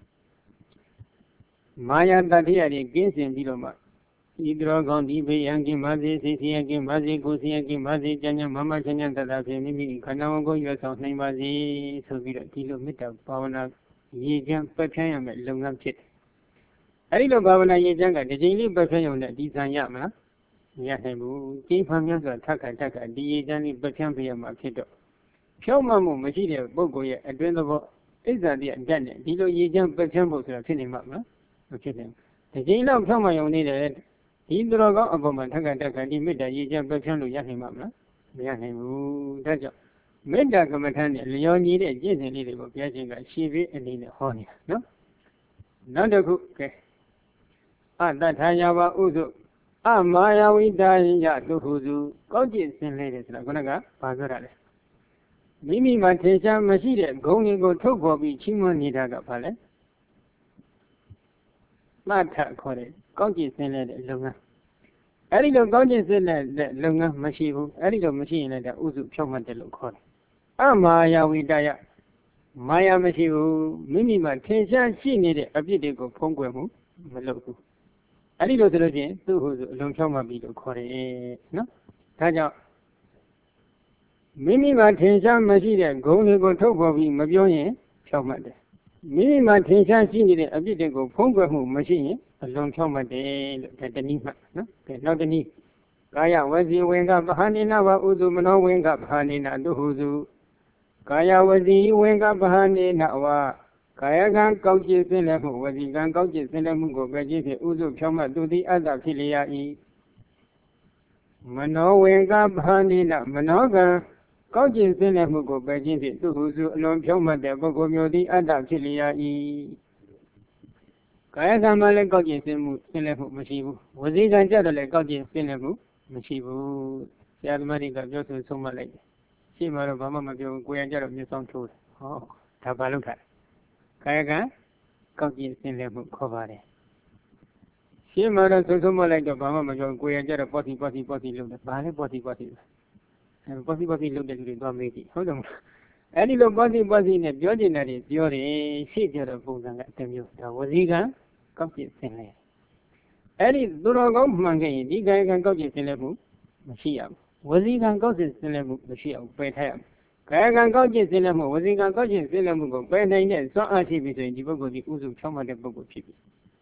မာယာတတိယတွေကင်းစင်ပြီးတော့မှဤတော်ကောင်းဒီဘေးရန်ကင်းပါစေစိတ်ဆင်းရဲကင်းပါစေကိုယ်ဆင်းရဲကင်းပါစေကြံ့ကြံ့မမချမ်းချမ်းသာသာဖြင့်မိမိခန္ဓာကိုယ်ရွယ်ဆောင်နိုင်ပါစေဆိုပြီးတော့ဒီလိုမေတ္တာဘာဝနာရည်ကြံပတ်ဖြန်းရမယ်လုပ်ငန်းဖြစ်တယ်အဲဒီလိုဘာဝနာရည်ကြံကဒီချိန်လေးပတ်ဖြန်းရုံနဲ့ဒီဆံရမလားမရနိုင်ဘူးကျင်းဖန်များစွာထက်ခါထက်ခါဒီရည်ကြံလေးပတ်ဖြန်းပြရမှာဖြစ်တော့ဖြောင့်မတ်မှုမရှိတဲ့ပုဂ္ဂိုလ်ရဲ့အတွင်းသဘောဣဇာတိအတတ်နဲ့ဒီလိုရည်ကြံပတ်ဖြန်းဖို့ဆိုတာဖြစ်နေမှာမလားမဖြစ်နိုင်ဘူးဒီချိန်လောက်ဖြောင့်မတ်ရုံနဲ့ဒီသူတော်ကောင်းအပေါ်မှာထက်ခါထက်ခါဒီမေတ္တာရည်ကြံပတ်ဖြန်းလို့ရနိုင်မှာမလားမရနိုင်ဘူးဒါကြောင့်မေတ္တာကမ္မထာနဲ့လျော်ညီတဲ့ကျင့်စဉ်လေးတွေကိုဘုရားရှင်ကရှင်းပြအနေနဲ့ဟောနေတာနော်နောက်တစ်ခုကဲအတ္တထာယဝဥစုအမာယဝိတာယသုဟုစုကောင်းကျင့်စဉ်လေးတွေဆိုတာခုနကဘာပြောတာလဲမိမိမှာထင်ရှားမရှိတဲ့ဂုဏ်တွေကိုထုတ်ဖော်ပြီးချီးမွမ်းနေတာကဘာလဲသတ္ထခေါ်တဲ့ကောင်းကျင့်စဉ်လေးတဲ့လုပ်ငန်းအဲ့ဒီလိုကောင်းကျင့်စဉ်လေးတဲ့လုပ်ငန်းမရှိဘူးအဲ့ဒီလိုမရှိရင်လည်းဒါဥစုဖြောင့်မှတ်တယ်လို့ခေါ်တယ်အမာယဝိတယမာယာမရှိဘူးမိမိမှာထင်ရှားရှိနေတဲ့အပြစ်တွေကိုဖုံးကွယ်မှုမလုပ်ဘူးအဲ့ဒီလိုဆိုလို့ချင်းသူ့ဟုဆိုအလုံးဖြောင်းမှပြီလို့ခေါ်တယ်နော်ဒါကြောင့်မိမိမှာထင်ရှားမရှိတဲ့ဂုဏ်တွေကိုထုတ်ဖော်ပြီးမပြောရင်ဖြောင့်မတ်တယ်မိမိမှာထင်ရှားရှိနေတဲ့အပြစ်တွေကိုဖုံးကွယ်မှုမရှိရင်အလွန်ဖြောင့်မတ်တယ်လို့ဒါတနည်းမှနော်ကဲနောက်တနည်းကာယဝစီဝင်ကပဟာနိနဝဥစုမနောဝင်ကပဟာနိနတုဟုစုကာယဝစီဝင်ကပဟာနိနဝကာယကံကောက်ကျစ်စင်လည်းမှုဝစီကံကောက်ကျစ်စင်လည်းမှုကိုပဲခြင်းဖြင့်ဥစုဖြောင့်မတ်သူသည်အတ္တဖြစ်လျက်၏မနောဝင်ကပဟာနိနမနောကံကောက်ကျင်စင်းတဲ့မှုကိုပဲခြင်းဖြင့်သူ့ဟုစုအလွန်ဖြောင့်မတ်တဲ့ပုဂ္ဂိုလ်မျိုးသည်အတ္တဖြစ်လျက်၏ကာယကံမှာလည်းကောက်ကျင်စင်းမှုစင်းလည်းမှုမရှိဘူးဝစီကံကြတော့လည်းကောက်ကျင်စင်းလည်းမှုမရှိဘူးဆရာသမားတွေကပြောဆိုဆုံးမလိုက်တယ်ရှင်းမှာတော့ဘာမှမပြောဘူးကိုယ်ရကြတော့မျက်စောင်းထိုးတယ်ဟောဒါဘာလို့ထားကာယကံကောက်ကျင်စင်းလည်းမှုခေါ်ပါတယ်ရှင်းမှာတော့ဆုံးဆုံးမလိုက်တော့ဘာမှမပြောဘူးကိုယ်ရကြတော့ပေါ့စီပေါ့စီပေါ့စီလုပ်တယ်ဘာလဲပေါ့စီပေါ့စီပေါ့စီပေါ့စီလုပ်တဲ့လူတွေသွားမေးကြည့်ဟုတ်တယ်မလားအဲ့ဒီလိုပေါ့စီပေါ့စီနဲ့ပြောချင်တာတွေပြောတယ်ရှေ့ကြတော့ပုံစံကအတမျိုးဒါဝစီကံကောက်ကျစ်စင်လဲအဲ့ဒီသူတော်ကောင်းမှန်ခဲ့ရင်ဒီကာယကံကောက်ကျစ်စင်လဲမှုမရှိရဘူးဝစီကံကောက်ကျစ်စင်လဲမှုမရှိအောင်ပယ်ထားရမယ်ကာယကံကောက်ကျစ်စင်လဲမှုဝစီကံကောက်ကျစ်စင်လဲမှုကိုပယ်နိုင်တဲ့စွမ်းအားရှိပြီဆိုရင်ဒီပုဂ္ဂိုလ်ဒီဥစုချောင်းမှတဲ့ပုဂ္ဂိုလ်ဖြစ်ပြီ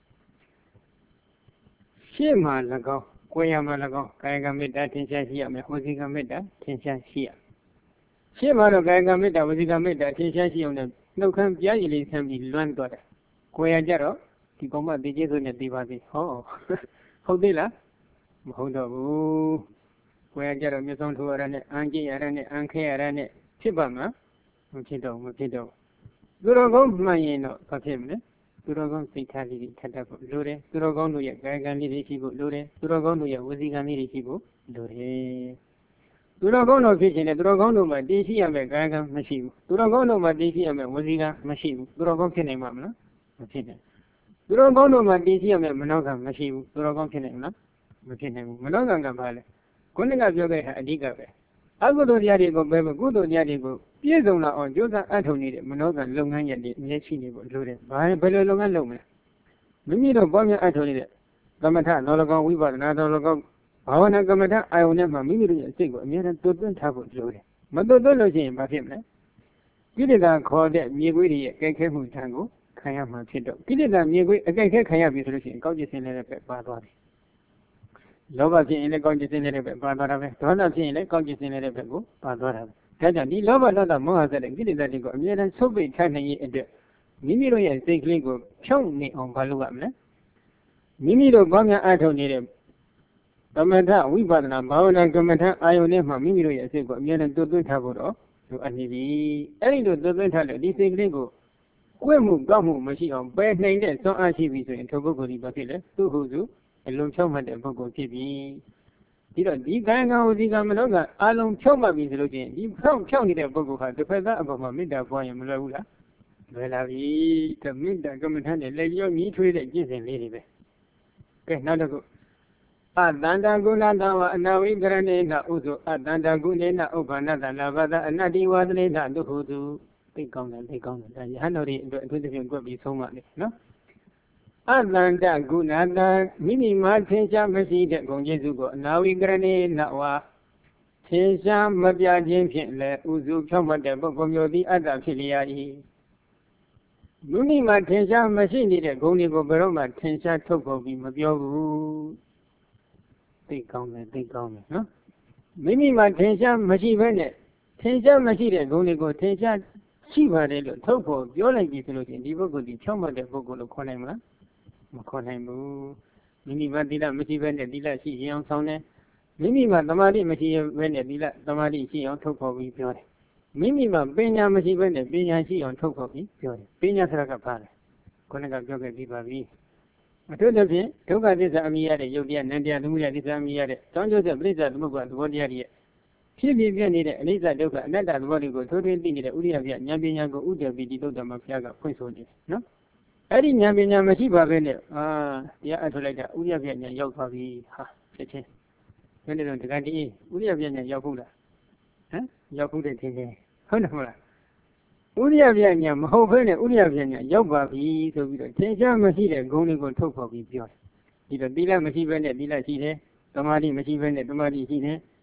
ရှေ့မှာ၎င်းကိုယ်ရမှာ၎င်းကာယကံမေတ္တာထင်ရှားရှိရမယ်ဝစီကံမေတ္တာထင်ရှားရှိရရှေ့မှာတော့ကာယကံမေတ္တာဝစီကံမေတ္တာထင်ရှားရှိအောင်နဲ့နှုတ်ခမ်းပြားရည်လေးဆမ်းပြီးလွမ်းသွားတယ်ကိုယ်ရကြတော့ဒီကောင်မတည်ကျေးဇူးနဲ့တည်ပါသေးဟောဟုတ်သေးလားမဟုတ်တော့ဘူးကိုယ်ရကြတော့မျက်စောင်းထိုးရတဲ့နဲ့အန်ကြည့်ရတဲ့နဲ့အန်ခဲရတဲ့နဲ့ဖြစ်ပါမှာမဖြစ်တော့မဖြစ်တော့သူတော်ကောင်းမှန်ရင်တော့ဘာဖြစ်မလဲသူတော်ကောင်းစိတ်ထားလေးတွေထပ်တတ်ဖို့လိုတယ်သူတော်ကောင်းတို့ရဲ့ကာယကံလေးတွေရှိဖို့လိုတယ်သူတော်ကောင်းတို့ရဲ့ဝစီကံလေးတွေရှိဖို့လိုတယ်သူတော်ကောင်းတို့ဖြစ်ခြင်းနဲ့သူတော်ကောင်းတို့မှာတည်ရှိရမယ့်ကာယကံမရှိဘူးသူတော်ကောင်းတို့မှာတည်ရှိရမယ့်ဝစီကံမရှိဘူးသူတော်ကောင်းဖြစ်နိုင်မှာမလားမဖြစ်နိုင်သူတော်ကောင်းတို့မှာတည်ရှိရမယ့်မနောကံမရှိဘူးသူတော်ကောင်းဖြစ်နိုင်မလားမဖြစ်နိုင်ဘူးမနောကံကဘာလဲခုနကပြောခဲ့တဲ့အဓိကပဲအကုသိုလ်တရားတွေကိုပဲကုသိုလ်တရားတွေကိုပြည့်စုံလာအောင်ကြိုးစားအထောက်နေတဲ့မနောကလုပ်ငန်းရည်တွေအမြဲရှိနေဖို့လိုတယ်ဘာဘယ်လိုလုပ်ငန်းလုပ်မလဲမိမိတို့ပေါ်များအထောက်နေတဲ့သမထတော်လကောင်ဝိပဿနာတော်လကောင်ဘာဝနာကမ္မထအာယုန်နဲ့မှမိမိတို့ရဲ့စိတ်ကိုအမြဲတမ်းတွတ်သွင်းထားဖို့လိုတယ်မတွတ်သွင်းလို့ရှိရင်ဘာဖြစ်မလဲကိလေသာခေါ်တဲ့မြေခွေးတွေရဲ့ကြိုက်ခဲမှုထံကိုခံရမှာဖြစ်တော့ကိလေသာမြေခွေးအကြိုက်ခဲခံရပြီဆိုလို့ရှိရင်ကောက်ကျစ်စင်းလည်းပဲပါသွားတယ်လောဘဖြစ်ရင်လည်းကောက်ကျစ်စင်းလည်းပဲပါသွားတာပဲဒေါသဖြစ်ရင်လည်းကောက်ကျစ်စင်းလည်းပဲကိုပါသွားတာပဲဒါကြောင့်ဒီလောဘဒေါသမောဟစတဲ့ကိလေသာတွေကိုအမြဲတမ်းဆုတ်ပိတ်ထားနိုင်ရဲ့အတွက်မိမိတို့ရဲ့စိတ်ကလေးကိုဖြုံးနေအောင်ဘာလုပ်ရမလဲမိမိတို့ဘာများအထောက်နေတဲ့ကမ္မထဝိပဿနာဘာဝနာကမ္မထအာယုန်နဲ့မှမိမိတို့ရဲ့အစိတ်ကိုအမြဲတမ်းတွတ်သွင်းထားဖို့တော့လိုအပ်နေပြီအဲ့ဒီလိုတွတ်သွင်းထားလို့ဒီစိတ်ကလေးကိုကွဲ့မှုကောက်မှုမရှိအောင်ပယ်နိုင်တဲ့စွမ်းအားရှိပြီဆိုရင်ထိုပုဂ္ဂိုလ်ဒီဘာဖြစ်လဲသူ့ဟုစုအလုံးဖြောင့်မှတ်တဲ့ပုဂ္ဂိုလ်ဖြစ်ပြီဒီတော့ဒီကာယကံဝစီကံမနောကအာလုံးဖြောင့်မှတ်ပြီဆိုလို့ချင်းဒီဖြောင့်ဖြောင့်နေတဲ့ပုဂ္ဂိုလ်ဟာတစ်ဖက်သားအပေါ်မှာမေတ္တာပွားရင်မလွယ်ဘူးလားလွယ်လာပြီတမေတ္တာကမ္မထနဲ့လက်ရောညီးထွေးတဲ့ကျင့်စဉ်လေးတွေပဲကဲနောက်တစ်ခုအတန္တကုဏတဝအနာဝိကရဏေနဥစုအတန္တကုဏေနဥပ္ပန္နတလာဘတအနတ္တိဝါဒနေနဒုဟုတုသိကောင်းတယ်သိကောင်းတယ်ဒါရဟန်းတော်တွေအတွက်အထူးသဖြင့်ကြွက်ပြီးဆုံးမတယ်နော်အတန္တကုဏတမိမိမှာသင်္ချာမရှိတဲ့ဂုဏ်ကျေးဇူးကိုအနာဝိကရဏေနဝသင်္ချာမပြခြင်းဖြင့်လည်းဥစုဖြောင့်မတ်တဲ့ပုဂ္ဂိုလ်မျိုးသည်အတ္တဖြစ်လျက်၏မိမိမှာထင်ရှားမရှိနေတဲ့ဂုဏ်တွေကိုဘယ်တော့မှထင်ရှားထုတ်ဖော်ပြီးမပြောဘူးသိကောင်းတယ်သိကောင်းတယ်နော်မိမိမှာထင်ရှားမရှိဘဲနဲ့ထင်ရှားမရှိတဲ့ဂုဏ်တွေကိုထင်ရှားရှိပါတယ်လို့ထုတ်ဖော်ပြောလိုက်ပြီဆိုလို့ရှိရင်ဒီပုဂ္ဂိုလ်ဒီဖြောင့်မတ်တဲ့ပုဂ္ဂိုလ်လို့ခေါ်နိုင်မလားမခေါ်နိုင်ဘူးမိမိမှာသီလမရှိဘဲနဲ့သီလရှိရင်အောင်ဆောင်တယ်မိမိမှာသမာဓိမရှိဘဲနဲ့သီလသမာဓိရှိအောင်ထုတ်ဖော်ပြီးပြောတယ်မိမိမှာပညာမရှိဘဲနဲ့ပညာရှိအောင်ထုတ်ဖော်ပြီးပြောတယ်ပညာဆိုတာကဘာလဲခုနကပြောခဲ့ပြီးပါပြီအထူးသဖြင့်ဒုက္ခသစ္စာအမိရတဲ့ယုတ်တရားနံတရားသမုဒယသစ္စာအမိရတဲ့တောင်းကျိုးတဲ့ပြိဿသမုပ္ပါသဘောတရားတွေရဲ့ဖြစ်ဖြစ်ပြနေတဲ့အနိစ္စဒုက္ခအနတ္တသဘောတွေကိုထိုးထွင်းသိနေတဲ့ဥရိယပြဉာဏ်ပညာကိုဥဒေပိတိသုတ္တမဘုရားကဖွင့်ဆိုနေတယ်နော်အဲ့ဒီဉာဏ်ပညာမရှိပါဘဲနဲ့အာတရားအထုတ်လိုက်တာဥရိယပြဉာဏ်ရောက်သွားပြီဟာဖြစ်ချင်းဘယ်နဲ့တော့တခါတည်းဥရိယပြဉာဏ်ရောက်ဖို့လားဟမ်ရောက်ဖို့တဲ့ထင်တယ်ဟုတ်တယ်မဟုတ်လားဥရိယပြဉာဏ်မဟုတ်ဘဲနဲ့ဥရိယပြဉာဏ်ရောက်ပါပြီဆိုပြီးတော့သင်္ချာမရှိတဲ့ဂုဏ်တွေကိုထုတ်ဖော်ပြီးပြောတယ်ဒီတော့သီလမရှိဘဲနဲ့သီလရှိတယ်သမာဓိမရှိဘဲနဲ့သမာဓိရှိတယ်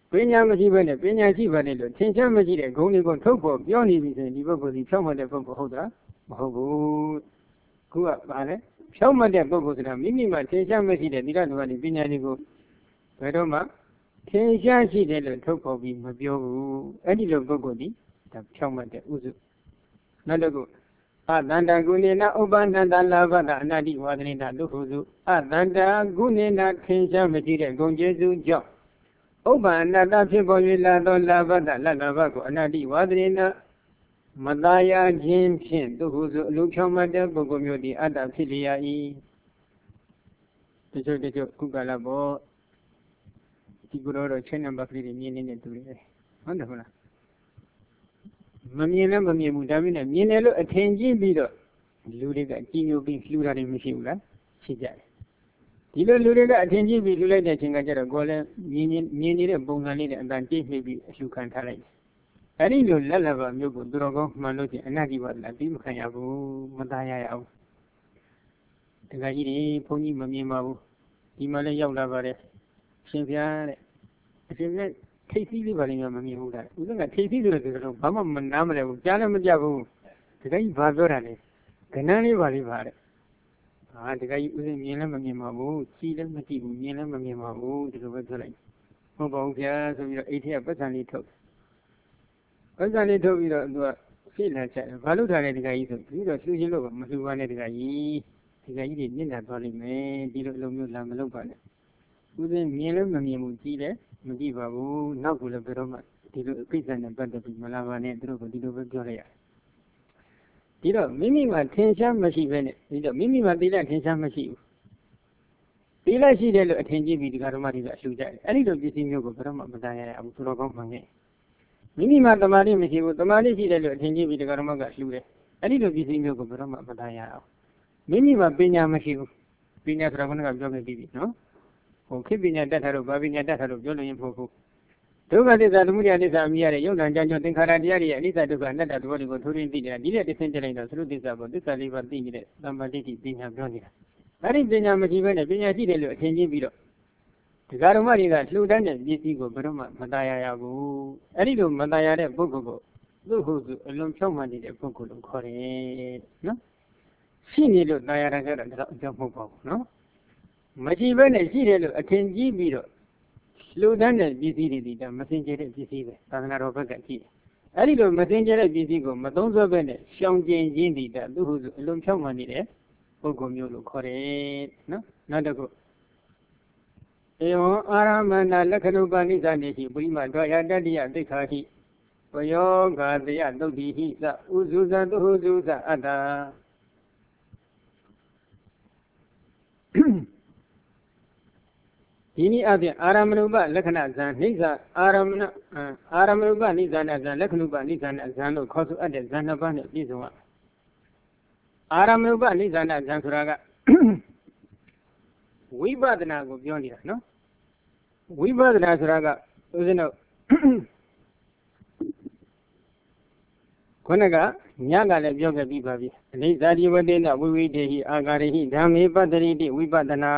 ပညာမရှိဘဲနဲ့ပညာရှိပါတယ်လို့ထင်ရှားမရှိတဲ့ဂုဏ်တွေကိုထုတ်ဖို့ပြောနေပြီဆိုရင်ဒီပုဂ္ဂိုလ်ဒီဖြောင့်မတ်တဲ့ပုဂ္ဂိုလ်ဟုတ်တာမဟုတ်ဘူးခုကပါလေဖြောင့်မတ်တဲ့ပုဂ္ဂိုလ်ဆိုတာမိမိမှာထင်ရှားမရှိတဲ့သီလဓမ္မတွေပညာတွေကိုဘယ်တော့မှထင်ရှားရှိတယ်လို့ထုတ်ဖို့ပြီးမပြောဘူးအဲ့ဒီလိုပုဂ္ဂိုလ်ဒီဒါဖြောင့်မတ်တဲ့ဥစုနောက်တစ်ခုအတန္တကုဏေနဥပ္ပန္နတလာဘကအနာတိဝါဒနေနဒုက္ခစုအတန္တကုဏေနထင်ရှားမရှိတဲ့ဂုဏ်ကျေးဇူးကြောင့်ဥပ္ပန္နတဖြစ်ပေါ်၍လာသောလာဘတလတ်လာဘကိုအနာတိဝါဒနေနမသာယာခြင်းဖြင့်ဒုက္ခစုအလုံးဖြောင်းမှတဲ့ပုဂ္ဂိုလ်မျိုးဒီအတ္တဖြစ်လျာ၏တချို့တချို့ခုကလာပေါ့ဒီကုရောတော့ချက်နံပါတ်ကလေးတွေမြင်နေတဲ့သူတွေဟုတ်တယ်ဟုတ်လားမမြင်လည်းမမြင်ဘူးဒါပေမဲ့မြင်တယ်လို့အထင်ကြီးပြီးတော့လူတွေကကြီးညိုပြီးလှူတာတွေမရှိဘူးလားရှိကြတယ်ဒီလိုလူတွေကအထင်ကြီးပြီးလှူလိုက်တဲ့အချိန်ကကျတော့ကိုယ်လည်းမြင်မြင်နေတဲ့ပုံစံလေးနဲ့အတန်ကြိတ်မိပြီးအရှုခံထားလိုက်တယ်အဲ့ဒီလိုလက်လက်ပါမျိုးကိုသူတော်ကောင်းမှန်လို့ချင်းအနတ္တိပါဒလာပြီးမခံရဘူးမသားရရအောင်တခါကြီးတွေဘုန်းကြီးမမြင်ပါဘူးဒီမှာလည်းရောက်လာပါတယ်ရှင်ဖျားတဲ့အရှင်ဖျားထိတ်သီးလေးပါလိမ့်မယ်မမြင်ဘူးလားဦးဇင်းကထိတ်သီးဆိုတဲ့စကားလုံးဘာမှမနားမလဲဘူးကြားလည်းမကြဘူးတခါကြီးဘာပြောတာလဲကဏန်းလေးပါလေးပါတဲ့ဟာတခါကြီးဦးဇင်းမြင်လည်းမမြင်ပါဘူးကြည့်လည်းမကြည့်ဘူးမြင်လည်းမမြင်ပါဘူးဒီလိုပဲပြောလိုက်ဟုတ်ပါဘူးဗျာဆိုပြီးတော့အိတ်ထဲကပတ်စံလေးထုတ်ပတ်စံလေးထုတ်ပြီးတော့သူကဖြည့်လာချက်ဘာလို့ထားလဲတခါကြီးဆိုပြီးတော့လှူချင်းလို့မလှူပါနဲ့တခါကြီးတခါကြီးတွေမျက်နှာသွားလိမ့်မယ်ဒီလိုအလုံးမျိုးလာမလုပ်ပါနဲ့ဦးဇင်းမြင်လည်းမမြင်ဘူးကြည့်လည်းမကြည့်ပါဘူးနောက်ကလည်းဘယ်တော့မှဒီလိုအပိစ္ဆာနဲ့ပတ်သက်ပြီးမလာပါနဲ့သူတို့ကဒီလိုပဲပြောလိုက်ရတယ်ဒီတော့မိမိမှာထင်ရှားမရှိဘဲနဲ့ဒီတော့မိမိမှာသီလထင်ရှားမရှိဘူးသီလရှိတယ်လို့အထင်ကြီးပြီးဒီကဓမ္မတွေကအလှူကြတယ်အဲ့ဒီလိုပစ္စည်းမျိုးကိုဘယ်တော့မှမတန်ရရဘူးသူတော်ကောင်းမှန်ခဲ့မိမိမှာတမာတိမရှိဘူးတမာတိရှိတယ်လို့အထင်ကြီးပြီးဒီကဓမ္မကလှူတယ်အဲ့ဒီလိုပစ္စည်းမျိုးကိုဘယ်တော့မှမတန်ရအောင်မိမိမှာပညာမရှိဘူးပညာဆိုတာကပြောခဲ့ပြီးပြီနော်ဟိုခေပညာတတ်တာတော့ဘာပညာတတ်တာတော့ပြောလို့ရင်မဟုတ်ဘူးဒုက္ခသစ္စာသမုဒယသစ္စာအမိရတဲ့ယုံနာကြောင့်သင်္ခါရတရားတွေရဲ့အနိစ္စဒုက္ခအနတ္တသဘောတွေကိုထိုးရင်းသိနေတာဒီတဲ့တစ်ဆင့်တက်လိုက်တော့သရုပ်သစ္စာပေါ်သစ္စာလေးပါးသိနေတဲ့သမ္မာဒိဋ္ဌိပညာပြောနေတာအဲ့ဒီပညာမရှိဘဲနဲ့ပညာရှိတယ်လို့အထင်ကြီးပြီးတော့ဒီဃာရမတွေကလှူဒန်းတဲ့ပစ္စည်းကိုဘယ်တော့မှမตายရရဘူးအဲ့ဒီလိုမตายရတဲ့ပုဂ္ဂိုလ်ကိုသူ့ဟုတ်သူအလွန်ဖြောင့်မှန်နေတဲ့ပုဂ္ဂိုလ်လို့ခေါ်တယ်နော်ရှိနေလို့ตายရတာကြတော့ဒါအကြောင်းမဟုတ်ပါဘူးနော်မရှိဘဲနဲ့ရှိတယ်လို့အထင်ကြီးပြီးတော့လှူဒန်းတဲ့ပစ္စည်းတွေဒီတော့မစင်ကြတဲ့ပစ္စည်းပဲသာသနာတော်ဘက်ကကြည့်အဲ့ဒီလိုမစင်ကြတဲ့ပစ္စည်းကိုမသုံးစွဲဘဲနဲ့ရှောင်ကျဉ်ရင်းဒီတော့သူ့ဟုတ်သူအလွန်ဖြောင့်မှန်နေတဲ့ပုဂ္ဂိုလ်မျိုးလို့ခေါ်တယ်နော်နောက်တစ်ခုဧဝံအာရမဏလက္ခဏုပနိစ္စနေရှိပုရိမဒွါယတတ္တိယသိက္ခာဟိဝယောဂာတယသုတ်တိဟိသဥစုဇသုဟုစုဇအတ္တဒီနည်းအပြင်အာရမဏုပလက္ခဏဇံနှိစ္စအာရမဏအာရမဏုပနိစ္စနာဇံလက္ခဏုပနိစ္စနာဇံလို့ခေါ်ဆိုအပ်တဲ့ဇံနှစ်ပါးနဲ့ပြည့်စုံရအာရမဏုပနိစ္စနာဇံဆိုတာကဝိပဿနာကိုပြောနေတာနော်ဝိပဿနာဆိုတာကဦးဇင်းတို့ခုနကညကလည်းပြောခဲ့ပြီးပါပြီအနိစ္စတိဝတ္တေနဝိဝိတေဟိအာဂါရိဟိဓမ္မေပတ္တိတိဝိပဿနာ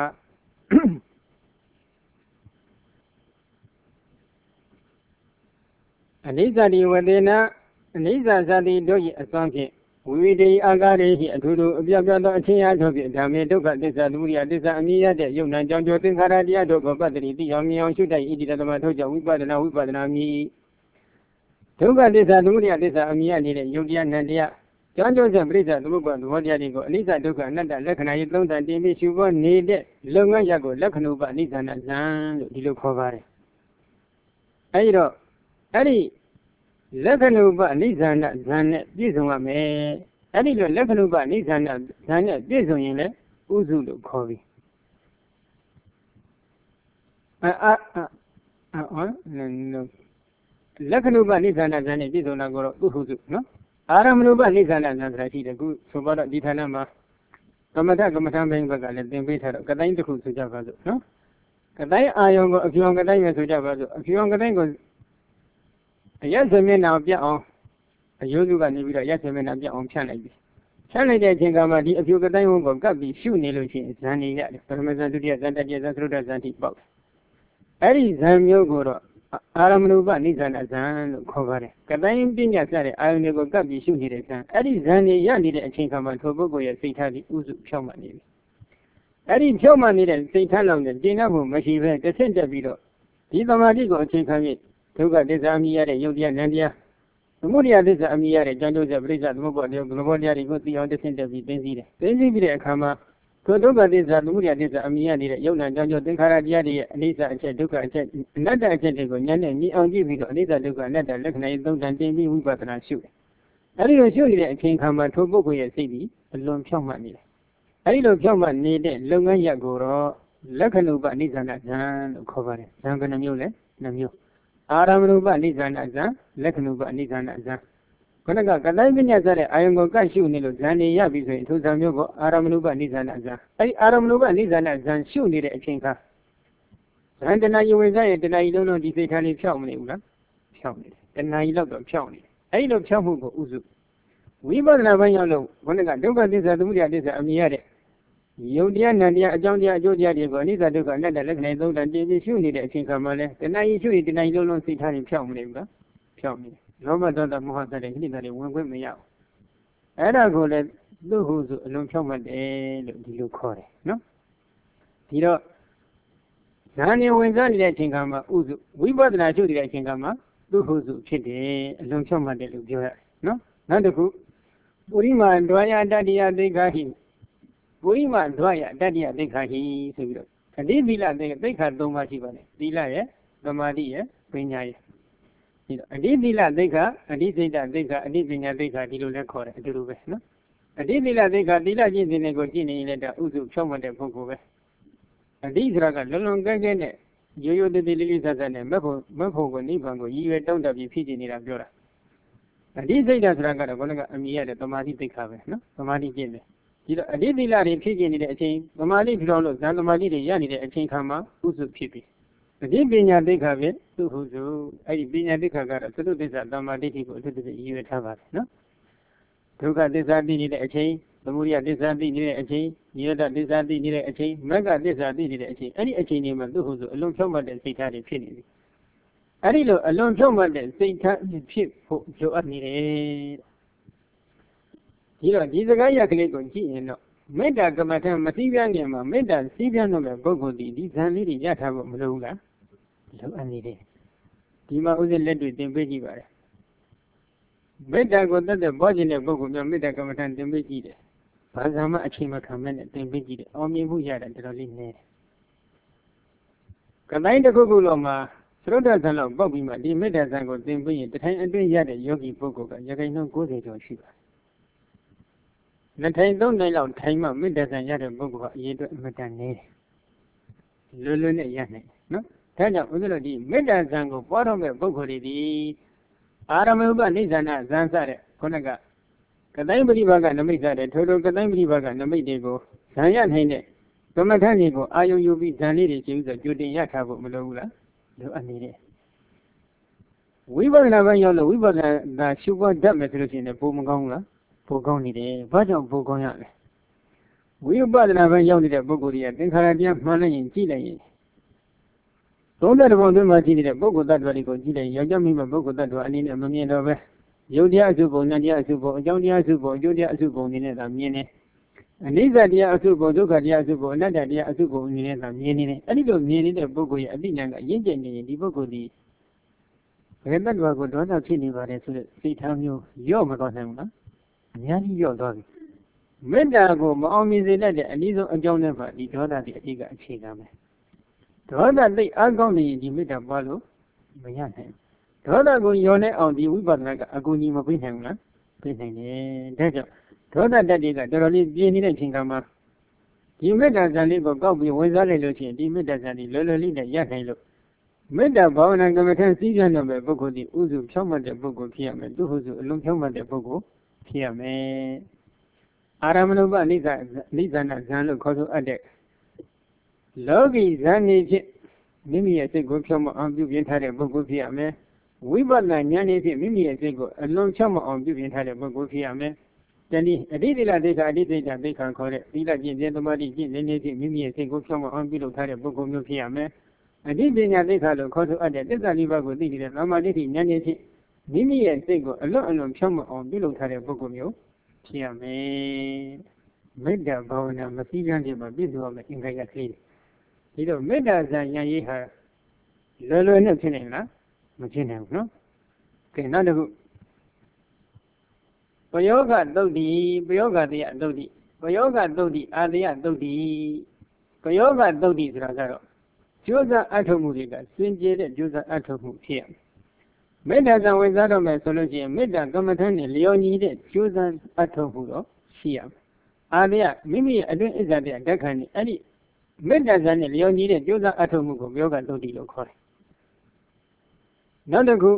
အနိစ္စတိဝတ္တေနအနိစ္စသတိတို့၏အစွမ်းဖြင့်ဝိဝိတေဟိအာဂါရိဟိအထူးထူးအပြတ်ပြတ်သောအချင်းအားတို့ဖြင့်ဓမ္မေဒုက္ခသစ္စာသမုဒယသစ္စာအမြင်ရတဲ့ယုံနာကြောင့်ကြောသင်္ခါရတရားတို့ကိုပတ္တိတိအောင်မြင်အောင်ရှုတိုက်ဣတိတသမထို့ကြောင့်ဝိပဿနာဝိပဿနာမြည်ဒုက္ခသစ္စာသမုဒယသစ္စာအမြင်ရနေတဲ့ယုတ်တရားနံတရားကြောင့်ကြောင့်ပြိဿသမုပ္ပါသဘောတရားတွေကိုအနိစ္စဒုက္ခအနတ္တလက္ခဏာရေးသုံးသပ်တင်ပြီးရှုဖို့နေတဲ့လုပ်ငန်းရပ်ကိုလက္ခဏုပအနိစ္စနာဇံလို့ဒီလိုခေါ်ပါတယ်အဲဒီတော့အဲ့ဒီလက္ခဏုပအနိစ္စနာဇံနဲ့ပြည့်စုံရမယ်အဲ့ဒီလိုလက္ခဏုပအနိစ္စနာဇံနဲ့ပြည့်စုံရင်လည်းဥစုလို့ခေါ်ပြီအာအာအာလက္ခဏုပအနိစ္စနာဇံနဲ့ပြည့်စုံတာကိုတော့ဥဟုစုနော်အာရမဏုပအနိစ္စနာဇံဆိုတာရှိတယ်ခုဆိုတော့ဒီဌာနမှာကမ္မထကမ္မထဘိန်းဘက်ကလည်းသင်ပေးထားတော့ကတိုင်းတစ်ခုဆိုကြပါစို့နော်ကတိုင်းအာယုံကိုအဖြူအောင်ကတိုင်းပဲဆိုကြပါစို့အဖြူအောင်ကတိုင်းကိုအရက်စမျက်နှာပြတ်အောင်အယုစုကနေပြီးတော့ရက်စမျက်နှာပြတ်အောင်ဖြန့်လိုက်ပြီဖြန့်လိုက်တဲ့အချိန်ကမှဒီအဖြူကတိုင်းဝန်းကိုကပ်ပြီးရှုနေလို့ရှိရင်ဇန်နေရတယ်ပထမဇန်ဒုတိယဇန်တတိယဇန်သရုတ်ဇန်တိပေါက်အဲ့ဒီဇန်မျိုးကိုတော့အာရမဏုပနိသနာဇံလို့ခေါ်ပါတယ်ကတိုင်းပညာစတဲ့အာယုန်တွေကိုကပ်ပြီးရှုနေတဲ့ဇံအဲ့ဒီဇံတွေရနေတဲ့အချိန်ခါမှာထိုပုဂ္ဂိုလ်ရဲ့စိတ်ထားဒီဥစုဖြောင့်မှတ်နေပြီအဲ့ဒီဖြောင့်မှတ်နေတဲ့စိတ်ထားလောက်နဲ့ကျင့်တတ်ဖို့မရှိဘဲတစ်ဆင့်တက်ပြီးတော့ဒီသမာဓိကိုအချိန်ခံပြီးဒုက္ခသစ္စာအမြင်ရတဲ့ယုတ်တရားနန္တရားသမုဒိယသစ္စာအမြင်ရတဲ့ကြောင့်ကျိုးဆက်ပြိဿသမုပ္ပါဒ်တရားဘလောတရားတွေကိုသိအောင်တစ်ဆင့်တက်ပြီးသိသိတယ်သိသိပြီးတဲ့အခါမှာထိုဒုက္ခသစ္စာသမုဒိယသစ္စာအမြင်ရနေတဲ့ယုတ်နာကြောင့်ကျိုးသင်္ခါရတရားတွေရဲ့အနိစ္စအချက်ဒုက္ခအချက်အနတ္တအချက်တွေကိုဉာဏ်နဲ့မြင်အောင်ကြည့်ပြီးတော့အနိစ္စဒုက္ခအနတ္တလက္ခဏာရေးသုံးတန်တင်ပြီးဝိပဿနာရှုတယ်အဲဒီလိုရှုနေတဲ့အချိန်ခါမှာထိုပုဂ္ဂိုလ်ရဲ့စိတ်ဒီအလွန်ဖြောင့်မတ်နေတယ်အဲဒီလိုဖြောင့်မတ်နေတဲ့လုပ်ငန်းရပ်ကိုတော့လက္ခဏုပနိစ္စနာဇံလို့ခေါ်ပါတယ်ဇံဘယ်နှမျိုးလဲနှစ်မျိုးအာရမဏုပနိစ္စနာဇံလက္ခဏုပနိစ္စနာဇံခဏကကတိုင်းပညာစတဲ့အာယုံကိုကတ်ရှုနေလို့ဇံနေရပြီဆိုရင်ထိုဇံမျိုးကိုအာရမဏုပနိစ္စနာဇံအဲဒီအာရမဏုပနိစ္စနာဇံရှုနေတဲ့အချိန်ခါဇံတဏှာယဝေဇရဲ့တဏှာကြီးလုံးလုံးဒီစိတ်ထားလေးဖြောင့်မနေဘူးလားဖြောင့်နေတယ်တဏှာကြီးလောက်တော့ဖြောင့်နေတယ်အဲဒီလိုဖြောင့်မှုကိုဥစုဝိပဿနာပိုင်းရောက်လို့ခဏကဒုက္ခသစ္စာသမုဒယသစ္စာအမြင်ရတဲ့ယုတ်တရားနံတရားအကြောင်းတရားအကျိုးတရားတွေကိုအနိစ္စဒုက္ခအနတ္တလက္ခဏာသုံးတန်တင်ပြီးရှုနေတဲ့အချိန်ခါမှာလဲတဏှာကြီးရှုရင်တဏှာကြီးလုံးလုံးစိတ်ထားရင်ဖြောင့်မနေဘူးလားဖြောင့်နေတယ်လောဘဒေါသမောဟစတဲ့နှိမ့်တာတွေဝင်ခွင့်မရဘူးအဲ့ဒါကိုလည်းသူ့ဟုဆိုအလွန်ဖြောင့်မတ်တယ်လို့ဒီလိုခေါ်တယ်နော်ဒီတော့ဇာနေဝင်စားနေတဲ့အချိန်ခါမှာဥစုဝိပဿနာရှုနေတဲ့အချိန်ခါမှာသူ့ဟုစုဖြစ်တယ်အလွန်ဖြောင့်မတ်တယ်လို့ပြောရတယ်နော်နောက်တစ်ခုပုရိမာဒွါယတတ္တိယသိက္ခာဟိပုရိမာဒွါယတတ္တိယသိက္ခာဟိဆိုပြီးတော့အတိသီလသိက္ခာသုံးပါးရှိပါတယ်သီလရဲ့သမာဓိရဲ့ပညာရဲ့ဒီတော့အတိသီလသိက္ခာအတိစိတ်သိက္ခာအတိပညာသိက္ခာဒီလိုလဲခေါ်တယ်အတူတူပဲနော်အတိသီလသိက္ခာသီလကျင့်စဉ်တွေကိုကျင့်နေရင်လည်းဒါဥစုဖြောင့်မတ်တဲ့ပုဂ္ဂိုလ်ပဲအတိဆိုတာကလွန်လွန်ကဲကဲနဲ့ရိုးရိုးသေးသေးလေးလေးဆဆနဲ့မက်ဖို့မက်ဖို့ကိုနိဗ္ဗာန်ကိုရည်ရွယ်တောင်းတပြီးဖြစ်နေတာပြောတာအတိစိတ်ဓာတ်ဆိုတာကတော့ဘုန်းကအမြင်ရတဲ့သမာဓိသိက္ခာပဲနော်သမာဓိကျင့်တယ်ဒီတော့အတိသီလတွေဖြစ်နေတဲ့အချိန်သမာဓိထူထောင်လို့ဇန်သမာဓိတွေရနေတဲ့အချိန်ခါမှာဥစုဖြစ်ပြီအတိပညာသိက္ခာပဲသူ့ဟုဆိုအဲ့ဒီပညာသိက္ခာကတော့သတုသစ္စာသမာဓိကိုအထူးသဖြင့်ရည်ရွယ်ထားပါတယ်နော်ဒုက္ခသစ္စာသိနေတဲ့အချိန်သမုဒယသစ္စာသိနေတဲ့အချိန်နိရောဓသစ္စာသိနေတဲ့အချိန်မဂ္ဂသစ္စာသိနေတဲ့အချိန်အဲ့ဒီအချိန်တွေမှာသူ့ဟုဆိုအလွန်ဖြောင့်မတ်တဲ့စိတ်ထားတွေဖြစ်နေပြီအဲ့ဒီလိုအလွန်ဖြောင့်မတ်တဲ့စိတ်ထားဖြစ်ဖို့လိုအပ်နေတယ်ဒီတော့ဒီစကားရကလေးကိုကြည့်ရင်တော့မေတ္တာကမ္မထမသိပြခင်မှာမေတ္တာသိပြတော့တဲ့ပုဂ္ဂိုလ်ဒီဒီဇန်လေးတွေရထားဖို့မလိုဘူးလားလိုအပ်နေတယ်ဒီမှာဥစဉ်လက်တွေသင်ပေးကြည့်ပါလေမေတ္တာကိုတတ်တဲ့ဘောကျင်တဲ့ပုဂ္ဂိုလ်များမေတ္တာကမ္မထသင်ပေးကြည့်တယ်ဘာသာမှအချိန်မခံမဲ့နဲ့သင်ပေးကြည့်တယ်အောင်မြင်မှုရတာတော်တော်လေးနည်းတယ်ကတိုင်းတစ်ခုခုလုံးမှာသရုတ်တဇန်လောက်ပောက်ပြီးမှဒီမေတ္တာဇန်ကိုသင်ပေးရင်တထိုင်အတွင်းရတဲ့ယောဂီပုဂ္ဂိုလ်ကရခိုင်နှုန်း၉၀ကျော်ရှိပါတယ်နှစ်ထိုင်သုံးထိုင်လောက်ထိုင်မှမေတ္တာဇန်ရတဲ့ပုဂ္ဂိုလ်ကအရေးအတွက်အမတန်နည်းတယ်လွယ်လွယ်နဲ့ရနိုင်နော်ဒါကြောင့်ဦးဇင်းတို့ဒီမေတ္တာဇန်ကိုပွားတော့မဲ့ပုဂ္ဂိုလ်တွေဒီအာရမဏုပနိစ္စနာဇန်စတဲ့ခုနကကတိုင်းပရိပါကနမိတ်စတဲ့ထိုထိုကတိုင်းပရိပါကနမိတ်တွေကိုဇန်ရနိုင်တဲ့ကမ္မထတွေကိုအာယုံယူပြီးဇန်လေးတွေကျင်းဆိုကြိုတင်ရထားဖို့မလိုဘူးလားလိုအပ်နေတယ်ဝိပဿနာပိုင်းရောက်လို့ဝိပဿနာရှုပွားတတ်မယ်ဆိုလို့ရှိရင်ပိုမကောင်းဘူးလားပိုကောင်းနေတယ်ဘာကြောင့်ပိုကောင်းရလဲဝိပဿနာပိုင်းရောက်နေတဲ့ပုဂ္ဂိုလ်တွေကသင်္ခါရတရားမှန်လိုက်ရင်ကြည့်လိုက်ရင်သုံးတဲ့ဘုံသွင်းမှာကြည့်နေတဲ့ပုဂ္ဂိုလ်တ attva တွေကိုကြည့်လိုက်ယောက်ျားမိန်းမပုဂ္ဂိုလ်တ attva အနေနဲ့မမြင်တော့ပဲယုတ်တရားအစုပုံဉာဏ်တရားအစုပုံအကြောင်းတရားအစုပုံအကျိုးတရားအစုပုံအနေနဲ့သာမြင်နေအနိစ္စတရားအစုပုံဒုက္ခတရားအစုပုံအနတ္တတရားအစုပုံအနေနဲ့သာမြင်နေတယ်အဲ့ဒီလိုမြင်နေတဲ့ပုဂ္ဂိုလ်ရဲ့အသိဉာဏ်ကအရင့်ကျက်နေရင်ဒီပုဂ္ဂိုလ်ဒီဘယ်တ attva ကိုဒေါသဖြစ်နေပါတယ်ဆိုတဲ့စိတ်ထားမျိုးရော့မသွားနိုင်ဘူးလားအများကြီးရော့သွားပြီမေတ္တာကိုမအောင်မြင်စေတတ်တဲ့အနည်းဆုံးအကြောင်းနဲ့ပါဒီဒေါသဒီအတိတ်ကအခြေခံပဲဒေါသသိအားကောင်းနေရင်ဒီမေတ္တာပွားလို့မရနိုင်ဘူးဒေါသကိုညှော်နေအောင်ဒီဝိပဿနာကအကူအညီမပေးနိုင်ဘူးလားပေးနိုင်တယ်ဒါကြောင့်ဒေါသတက်တွေကတော်တော်လေးပြင်းနေတဲ့အချိန်ကမှဒီမေတ္တာဇာန်လေးကိုကောက်ပြီးဝင်စားလိုက်လို့ရှိရင်ဒီမေတ္တာဇာန်လေးလောလောလေးနဲ့ရနိုင်လို့မေတ္တာဘာဝနာကမ္မထစည်းပြတော့မဲ့ပုဂ္ဂိုလ်ဒီဥစုဖြောင့်မတ်တဲ့ပုဂ္ဂိုလ်ဖြစ်ရမယ်သူဟုစုအလုံးဖြောင့်မတ်တဲ့ပုဂ္ဂိုလ်ဖြစ်ရမယ်အာရမဏုပနိစ္စနိစ္စနာဇံလို့ခေါ်ဆိုအပ်တဲ့လောကီဇာန်နေဖြင့်မိမိရဲ့စိတ်ကိုဖြောင့်မအောင်ပြုပြင်ထားတဲ့ပုဂ္ဂိုလ်ဖြစ်ရမယ်ဝိပဿနာဉာဏ်နဲ့ဖြင့်မိမိရဲ့စိတ်ကိုအလွန်ဖြောင့်မအောင်ပြုပြင်ထားတဲ့ပုဂ္ဂိုလ်ဖြစ်ရမယ်တနည်းအတိတိလဒိဋ္ဌအတိတိတဒိဋ္ဌခေါ်တဲ့သီလကျင့်ခြင်းသမာဓိကျင့်ခြင်းနဲ့ဖြင့်မိမိရဲ့စိတ်ကိုဖြောင့်မအောင်ပြုလုပ်ထားတဲ့ပုဂ္ဂိုလ်မျိုးဖြစ်ရမယ်အတိပညာသိက္ခာလို့ခေါ်ဆိုအပ်တဲ့သစ္စာလေးပါးကိုသိနေတဲ့သမာဓိဋ္ဌိဉာဏ်ဖြင့်မိမိရဲ့စိတ်ကိုအလွတ်အလွန်ဖြောင့်မအောင်ပြုလုပ်ထားတဲ့ပုဂ္ဂိုလ်မျိုးဖြစ်ရမယ်မေတ္တာဘာဝနာမစည်းကမ်းတွေမှာပြည့်စုံရမယ်အင်္ဂါရကလေးဒီတော့မေတ္တာဇာဉာဏ်ရေးဟာလွယ်လွယ်နဲ့ဖြစ်နိုင်လားမဖြစ်နိုင်ဘူးနော်ကဲနောက်တစ်ခုပယောဂသုတ်တိပယောဂတရားသုတ်တိပယောဂသုတ်တိအာတယသုတ်တိပယောဂသုတ်တိဆိုတာကတော့ကျိုးစားအထောက်မှုတွေကစင်ကြယ်တဲ့ကျိုးစားအထောက်မှုဖြစ်ရမယ်မေတ္တာဇံဝင်စားတော့မယ်ဆိုလို့ရှိရင်မေတ္တာကမ္မထမ်းနဲ့လျော်ညီတဲ့ကျိုးစားအထောက်မှုတော့ရှိရမယ်အာတယမိမိရဲ့အတွင်းအစ္ဆဒတရားဓက္ခံနဲ့အဲ့ဒီမေတ္တာဇံနဲ့လျော်ညီတဲ့ကျိုးစားအထောက်မှုကိုပယောဂသုတ်တိလို့ခေါ်တယ်နောက်တစ်ခု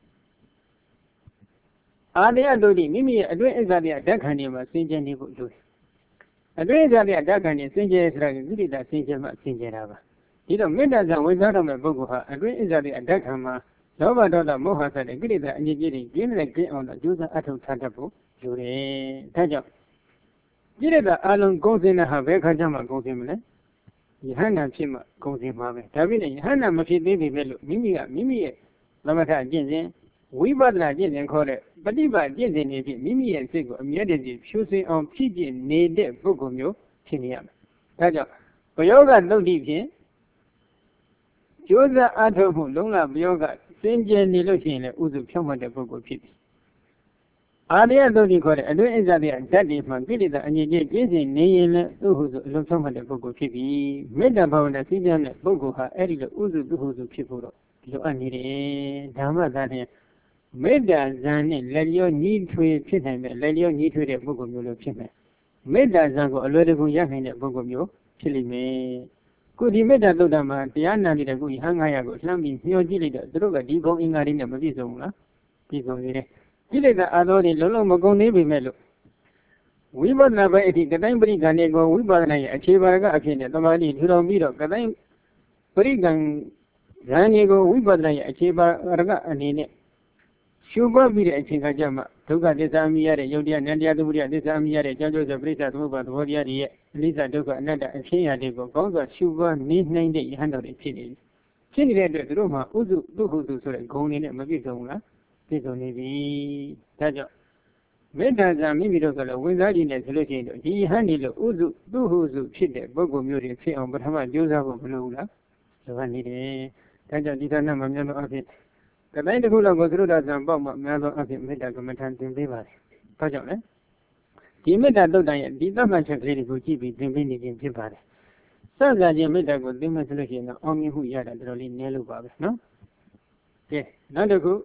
အာတယသုတ်တိမိမိရဲ့အတွင်းအစ္ဆဒတရားဓက္ခံတွေမှာစင်ကြယ်နေဖို့လိုတယ်အတွင်းအစ္ဆဒတရားဓက္ခံတွေစင်ကြယ်ဆိုတာကကိလေသာစင်ကြယ်မှစင်ကြယ်တာပါဒီတော့မေတ္တာဇံဝင်စားတော်မဲ့ပုဂ္ဂိုလ်ဟာအတွင်းအစ္ဆဒတရားဓက္ခံမှာလောဘဒေါသမောဟစတဲ့ကိလေသာအငြိကြီးတွေကျင်းတဲ့ကျင်းအောင်တော့ကြိုးစားအထောက်ထားတတ်ဖို့လိုတယ်ဒါကြောင့်ကိလေသာအလုံးကုန်စင်တဲ့ဟာဘယ်ခါကျမှကုန်စင်မလဲယဟန္တာဖြစ်မှကုန်စင်မှာပဲဒါပြည့်နဲ့ယဟန္တာမဖြစ်သေးပေမဲ့လို့မိမိကမိမိရဲ့သမထအကျင့်စဉ်ဝိပဿနာကျင့်စဉ်ခေါ်တဲ့ပฏิပတ်ကျင့်စဉ်တွေဖြင့်မိမိရဲ့စိတ်ကိုအမြဲတည်းဖြူစင်အောင်ဖြစ်ကျင့်နေတဲ့ပုဂ္ဂိုလ်မျိုးဖြစ်နေရမယ်ဒါကြောင့်ပယောဂသုတ်တိဖြင့်ကျိုးစားအထောက်မှုလုံးလပယောဂစင်ကြယ်နေလို့ရှိရင်လည်းဥစုဖြောင့်မတ်တဲ့ပုဂ္ဂိုလ်ဖြစ်ပြီအာရယသုတ်တိခေါ်တဲ့အတွင်းအစ္ဆဒတရားဓာတ်တွေမှကိလေသာအငြိကြီးကျင်းစင်နေရင်လည်းသူ့ဟုဆိုအလုံးဖြောင့်မတ်တဲ့ပုဂ္ဂိုလ်ဖြစ်ပြီမေတ္တာဘာဝနာစည်းပြန်တဲ့ပုဂ္ဂိုလ်ဟာအဲ့ဒီလိုဥစုသူ့ဟုဆိုဖြစ်ဖို့တော့လိုအပ်နေတယ်ဓမ္မသာတဲ့မေတ္တာဇံနဲ့လက်လျောညီထွေဖြစ်နိုင်တဲ့လက်လျောညီထွေတဲ့ပုဂ္ဂိုလ်မျိုးလို့ဖြစ်မယ်မေတ္တာဇံကိုအလွယ်တကူရနိုင်တဲ့ပုဂ္ဂိုလ်မျိုးဖြစ်လိမ့်မယ်ခုဒီမေတ္တာသုတ်တံမှာတရားနာနေတဲ့ခုယဟန်ငါးရာကိုလှမ်းပြီးမျှော်ကြည့်လိုက်တော့သူတို့ကဒီဘုံအင်္ဂါတွေနဲ့မပြည့်စုံဘူးလားပြည့်စုံနေတယ်ကိလေသာအသောတွေလုံးလုံးမကုန်သေးပေမဲ့လို့ဝိပဿနာပဲအထိကတိုင်းပရိက္ခဏေကိုဝိပဿနာရဲ့အခြေပါကအဖြစ်နဲ့သမာဓိထူထောင်ပြီးတော့ကတိုင်းပရိက္ခဏဉာဏ်ကြီးကိုဝိပဿနာရဲ့အခြေပါကအနေနဲ့ရှုပွားပြီးတဲ့အချိန်ခါကျမှဒုက္ခသစ္စာအမိရတဲ့ယုတ်တရားနန္တရားသမုဒယသစ္စာအမိရတဲ့ကြောင့်ကျိုးဆိုပရိစ္ဆသမုပ္ပါသဘောတရားတွေရဲ့အနိစ္စဒုက္ခအနတ္တအဖြစ်အရာတွေကိုကောင်းစွာရှုပွားနေနိုင်တဲ့ယဟန်တော်တွေဖြစ်နေတယ်။ဖြစ်နေတဲ့အတွက်သူတို့မှာဥစုသူဟုစုဆိုတဲ့ဂုဏ်တွေနဲ့မပြည့်စုံဘူးလား။ပြည့်စုံနေပြီ။ဒါကြောင့်မေတ္တာဇာမိမိတို့ကလည်းဝင်စားကြည့်နေဆိုလို့ရှိရင်တော့ဒီယဟန်ဒီလိုဥစုသူဟုစုဖြစ်တဲ့ပုဂ္ဂိုလ်မျိုးတွေဖြစ်အောင်ပထမကြိုးစားဖို့မလိုဘူးလား။လိုအပ်နေတယ်။ဒါကြောင့်ဒီဌာနမှာများသောအားဖြင့်ကတိုင်းတစ်ခုလောက်ကိုသရုဒ္ဓဇံပေါ့မှများသောအဖြစ်မေတ္တာကမ္မထံသင်ပေးပါတယ်။ဘာကြောင့်လဲ။ဒီမေတ္တာသုတ်တန်ရဲ့ဒီသတ်မှတ်ချက်ကလေးတွေကိုကြည့်ပြီးသင်ပေးနေခြင်းဖြစ်ပါတယ်။စသခြင်းမေတ္တာကိုသင်မှဆိုလို့ရှိရင်တော့အောင်မြင်မှုရတာတော်တော်လေးနည်းလို့ပါပဲနော်။ကဲနောက်တစ်ခု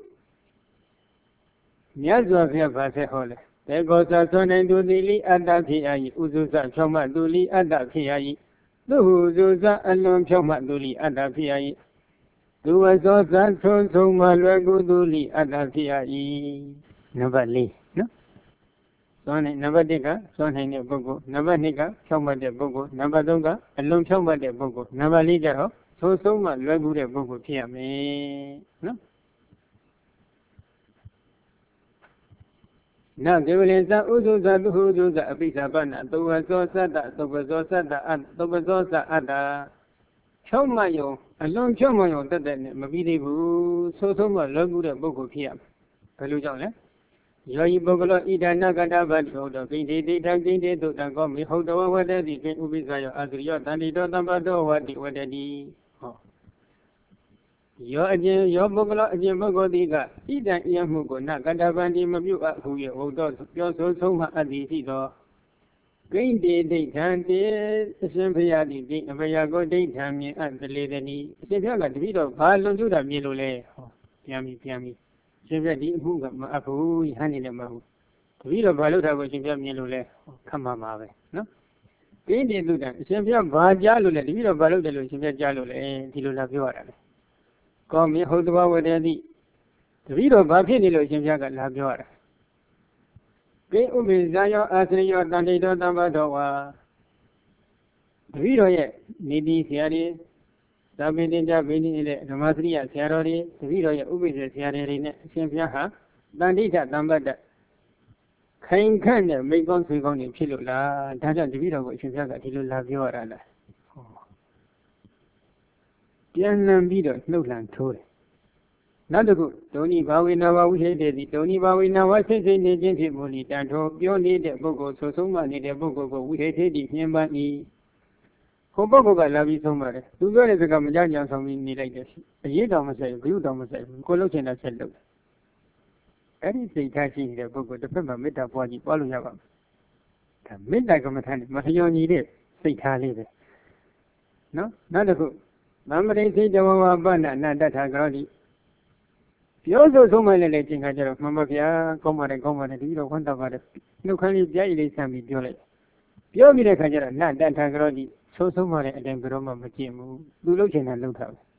မြတ်စွာဘုရားဗာဆက်ဟောလဲ။တေကောသာသွန်နိုင်သူသည်လိအတ္တဖြစ်ရ၏ဥစုစဖြောင့်မတ်သူလိအတ္တဖြစ်ရ၏သူဟုဇုစအလွန်ဖြောင့်မတ်သူလိအတ္တဖြစ်ရ၏သူဝသောသထုံဆုံးမလွယ်ကူသူလိအတ္တဖြစ်ရ၏နံပါတ်လေးနော်သွန်နိုင်နံပါတ်တစ်ကသွန်နိုင်တဲ့ပုဂ္ဂိုလ်နံပါတ်နှစ်ကဖြောင့်မတ်တဲ့ပုဂ္ဂိုလ်နံပါတ်သုံးကအလွန်ဖြောင့်မတ်တဲ့ပုဂ္ဂိုလ်နံပါတ်လေးကျတော့သုံးဆုံးမလွယ်ကူတဲ့ပုဂ္ဂိုလ်ဖြစ်ရမယ်နော်နကေဝလေသဥစုသသူဟုသုသအပိသပနာသုဝသောသတ္တသုပဇောသတ္တအသုပဇောသအတ္တဖြောင့်မတ်ယုံအလွန်ဖြောင့်မတ်ယုံတတ်တဲ့နဲ့မပြီးသေးဘူးဆိုဆုံးမလွယ်ကူတဲ့ပုဂ္ဂိုလ်ဖြစ်ရမယ်ဘယ်လိုကြောင့်လဲယောဤပုဂ္ဂလောဣဒနာကတဗတ္တောတောကိဋ္ဌိတိထကိဋ္ဌိသုတံကောမိဟုတ်တော်ဝတ္တတိကိဥပိစ္ဆယောအသုယောတန္တိတောတမ္ပတောဝတိဝတ္တတိဟောယောအကျဉ်ယောပုဂ္ဂလောအကျဉ်ပုဂ္ဂိုလ်တိကဣဒံဣယမှုကိုနကတဗန္တိမပြုအပ်ဟု၍ဟုတ်တော်ပြောဆိုဆုံးမှအတ္တိရှိသောဂိဋ္ဌိဒိဋ္ဌံတေအရှင်ဘုရားတိဒီအဘယကိုဒိဋ္ဌံမြင်အပ်တလေတည်းအရှင်ဘုရားကတပည့်တော်ဘာလွန်ကျူးတာမြင်လို့လဲဟောပြန်ပြီပြန်ပြီအရှင်ဘုရားဒီအမှုကမအပ်ဘူးဟန်နေလည်းမဟုတ်တပည့်တော်ဘာလို့ထားကိုအရှင်ဘုရားမြင်လို့လဲခက်မှာပါပဲနော်ဂိဋ္ဌိသုတံအရှင်ဘုရားဘာကြားလို့လဲတပည့်တော်ဘာလို့တယ်လို့အရှင်ဘုရားကြားလို့လဲဒီလိုလာပြောရတာလေကောမေဟုတ်တဘာဝတ္တတိတပည့်တော်ဘာဖြစ်နေလို့အရှင်ဘုရားကလာပြောရတာကိဥပိဇာယောအာသရိယောတန္တိတောတမ္ပတောဝါတပည့်တော်ရဲ့နေတိဆရာတွေသာမင်းတင်ကြဘိနေနဲ့ဓမ္မစရိယဆရာတော်တွေတပည့်တော်ရဲ့ဥပိ္ပဇေဆရာတွေနဲ့အရှင်ဘုရားဟာတန္တိထတမ္ပတ္တခိုင်ခန့်တဲ့မိကောင်းဆွေကောင်းတွေဖြစ်လို့လားဒါကြောင့်တပည့်တော်ကိုအရှင်ဘုရားကဒီလိုလာပြောရတာလားဟောတပြန်လှန်ပြီးတော့နှုတ်လှန်ထိုးတယ်နောက်တစ်ခုဒုံဤဘာဝေနာဝဝိဟိတေတိဒုံဤဘာဝေနာဝစိတ်စိတ်နေခြင်းဖြစ်မူလီတန်ထိုပြောနေတဲ့ပုဂ္ဂိုလ်ဆိုဆုံးမနေတဲ့ပုဂ္ဂိုလ်ကိုဝိဟိတေတိမြင်ပန်း၏ဟိုပုဂ္ဂိုလ်ကလာပြီးဆုံးပါတယ်သူပြောတဲ့စကားမကြကြအောင်ဆောင်ပြီးနေလိုက်တယ်အရေးတော်မဆိုင်ဘူးဘုရုတော်မဆိုင်ဘူးကိုလှုပ်ချင်တာဆက်လုပ်တယ်အဲ့ဒီစိတ်ထားရှိနေတဲ့ပုဂ္ဂိုလ်တစ်ဖက်မှာမေတ္တာပွားကြည့်ပွားလို့ရပါမယ်ဒါမေတ္တာကမ္မထာနဲ့မလျော်ညီတဲ့စိတ်ထားလေးပဲနော်နောက်တစ်ခုမမရိစိတ်တဝဝပဏ္ဏအနတ္တထာကရောတိပြောဆိုဆုံးမလည်းလည်းကျင်ခါကြတော့မှန်ပါဗျာကောင်းပါတယ်ကောင်းပါတယ်ဒီလိုခွန်းတော့ပါတယ်နှုတ်ခမ်းလေးပြည့်ရည်လေးဆံပြီးပြောလိုက်ပြောပြီးတဲ့ခါကျတော့နတ္တထာကရောတိဆိုးဆုံးမတဲ့အတိုင်းဘယ်တော့မှမကျင့်ဘူးသူလှုပ်ချင်တာလှုပ်တာပဲ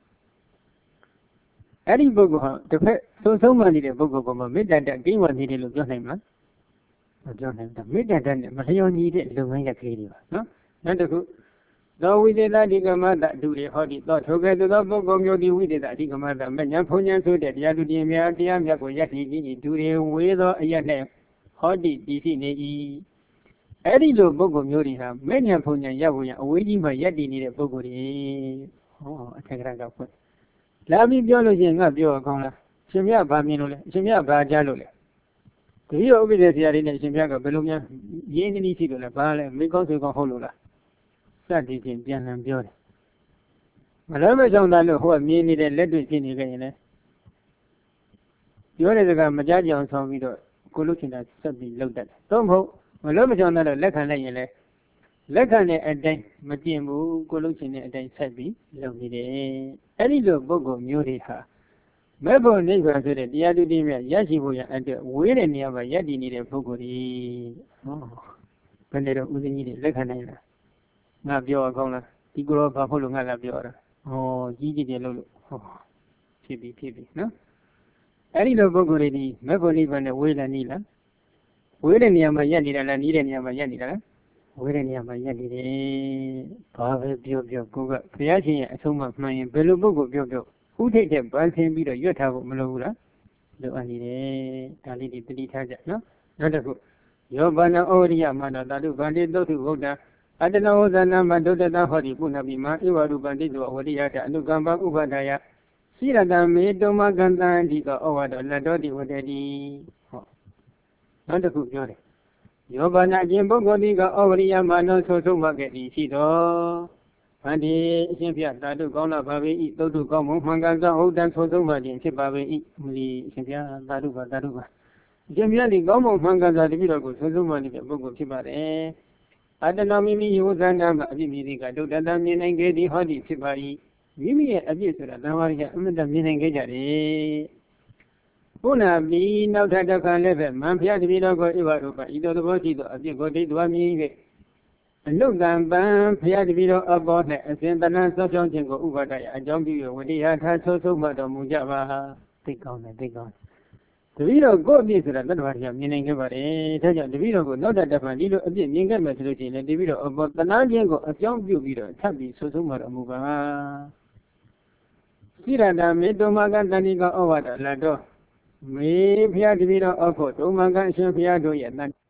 အဲ့ဒီပုဂ္ဂိုလ်ဟာတစ်ဖက်ဆိုးဆုံးမနေတဲ့ပုဂ္ဂိုလ်ကမှမေတ္တာတကိန်းဝနေတယ်လို့ပြောနိုင်မှာမပြောနိုင်ဘူးမေတ္တာတနဲ့မလျော်ညီတဲ့လုပ်ငန်းရက်ကလေးတွေပါနော်နောက်တစ်ခုသောဝိသေသအဓိကမတဒုရေဟောတိသောထိုကဲ့သို့သောပုဂ္ဂိုလ်မျိုးဒီဝိသေသအဓိကမတမဉ္ဇဉ်ဖုန်ဉ္ဇဉ်ဆိုတဲ့တရားသူတရားများတရားမြတ်ကိုယက်တည်ပြီးဒုရေဝေသောအယက်နဲ့ဟောတိတည်ရှိနေ၏အဲ့ဒီလိုပုဂ္ဂိုလ်မျိုးတွေဟာမဲ့ဉ္ဇဉ်ဖုန်ဉ္ဇဉ်ရပ်ဖို့ရအဝေးကြီးမှာယက်တည်နေတဲ့ပုဂ္ဂိုလ်တွေဟောအထက်ကရကဖွင့်လာပြီးပြောလို့ရှိရင်ငါပြောအကောင်းလားရှင်မြတ်ဗာမြင်လို့လဲရှင်မြတ်ဗာကြားလို့လဲတတိယဥပ္ပဒေဆရာလေးနဲ့ရှင်မြတ်ကဘယ်လိုများရင်းနှီးရှိလို့လဲဘာလဲမိကောင်းဆွေကောင်းဟုတ်လို့လားစသည်ဖြင့်ပြန်လည်ပြောတယ်မလွဲမရှောင်တာလို့ဟိုကမြင်နေတဲ့လက်တွေ့ဖြစ်နေကြရင်လည်းပြောတဲ့စကားမကြားကြအောင်ဆောင်ပြီးတော့ကိုလို့ချင်တာဆက်ပြီးလုပ်တတ်တယ်သို့မဟုတ်မလွဲမရှောင်တာလို့လက်ခံလိုက်ရင်လည်းလက်ခံတဲ့အတိုင်းမကျင်ဘူးကိုလို့ချင်တဲ့အတိုင်းဆက်ပြီးလုပ်နေတယ်အဲ့ဒီလိုပုဂ္ဂိုလ်မျိုးတွေဟာမဲ့ဖို့နိဗ္ဗာန်ဆိုတဲ့တရားသူတည်းမြတ်ရရှိဖို့ရအတွက်ဝေးတဲ့နေရာမှာယက်တည်နေတဲ့ပုဂ္ဂိုလ်တွေဟောဘယ်နဲ့တော့ဦးဇင်းကြီးတွေလက်ခံနိုင်လားငါပြောအကောင်းလားဒီကိုတော့ဘာဖို့လို့ငါလာပြောတာဟောကြီးကြီးတယ်လို့လို့ဟောဖြစ်ပြီဖြစ်ပြီနော်အဲ့ဒီလိုပုဂ္ဂိုလ်တွေဒီမဲ့ဖို့နိဗ္ဗာန်နဲ့ဝေးလာနေလားဝေးတဲ့နေရာမှာယက်နေတာလားနီးတဲ့နေရာမှာယက်နေတာလားဝေးတဲ့နေရာမှာယက်နေတယ်ဘာပဲပြောပြောကိုကဘုရားရှင်ရဲ့အဆုံးအမမှန်ရင်ဘယ်လိုပုဂ္ဂိုလ်ပြောပြောဥထိတ်တဲ့ပန်းဆင်းပြီးတော့ရွတ်ထားဖို့မလိုဘူးလားလိုအပ်နေတယ်ဒါလေးဒီတတိထားကြနော်နောက်တစ်ခုယောဘာနာဩရိယမန္တတာတုဗန္တိသုတ်ထုဘုဒ္ဓအတ္တနောဇနမဒုတ္တတဟောတိပုဏ္ဏပိမဧဝရုပန္တိတောဝရိယတအနုကမ္ပဥပဒယစိရတမေတုမကန္တံဒီကဩဝါဒလတ္တောတိဝတ္တတိဟောနောက်တစ်ခုပြောတယ်ယောဘာနာအရှင်ပုဂ္ဂိုလ်ဒီကဩဝရိယမနောဆိုဆုံးမခဲ့သည်ရှိတော်ဗန္တိအရှင်ဖျားတာတုကောင်းလာပါပေ၏သုတ်တုကောင်းမွန်မှန်ကန်သောဟုတ်တန်ဆိုဆုံးမှခြင်းဖြစ်ပါပေ၏မူလီအရှင်ဖျားတာတုပါတာတုပါအရှင်ဖျားဒီကောင်းမွန်မှန်ကန်စွာတပည့်တော်ကိုဆိုဆုံးမှနေတဲ့ပုဂ္ဂိုလ်ဖြစ်ပါတယ်အတ္တနာမိမိယောဇန္နာမှာအပြစ်မြည်သည်ကဒုတ္တတမြင်နိုင်ခဲ့သည်ဟောသည်ဖြစ်ပါ၏မိမိရဲ့အပြစ်ဆိုတာသံဃာတွေကအမြဲတမ်းမြင်နိုင်ခဲ့ကြတယ်ပုဏ္ဏပိနောက်ထပ်တစ်ခါလည်းပဲမန်ဖျားတပည့်တော်ကိုဧဝရုပဤသို့သဘောရှိသောအပြစ်ကိုဒိဋ္ဌဝမြည်၍အနုကံပံဖျားတပည့်တော်အပေါ်၌အစဉ်တဏှဆောက်ရှောင်းခြင်းကိုဥပါဒယအကြောင်းပြု၍ဝတိယထာဆိုးဆုံးမှတော်မူကြပါသိကောင်းတယ်သိကောင်းတယ်တပည့်တော်ကိုအပြစ်ဆိုတာတတ္တဝါတွေကမြင်နိုင်ခဲ့ပါတယ်ဒါကြောင့်တပည့်တော်ကိုနောက်တတစ်ဖန်ဒီလိုအပြစ်မြင်ခဲ့မယ်ဆိုလို့ရှိရင်လည်းတပည့်တော်အပေါ်တဏှခြင်းကိုအကြောင်းပြုပြီးတော့ထပ်ပြီးဆိုးဆုံးမှတော်မူပါစိရတမေတုမကတဏိကဩဝါဒလတ္တောမေဖျားတပည့်တော်အဖို့တုမကအရှင်ဖျားတို့ရဲ့တန်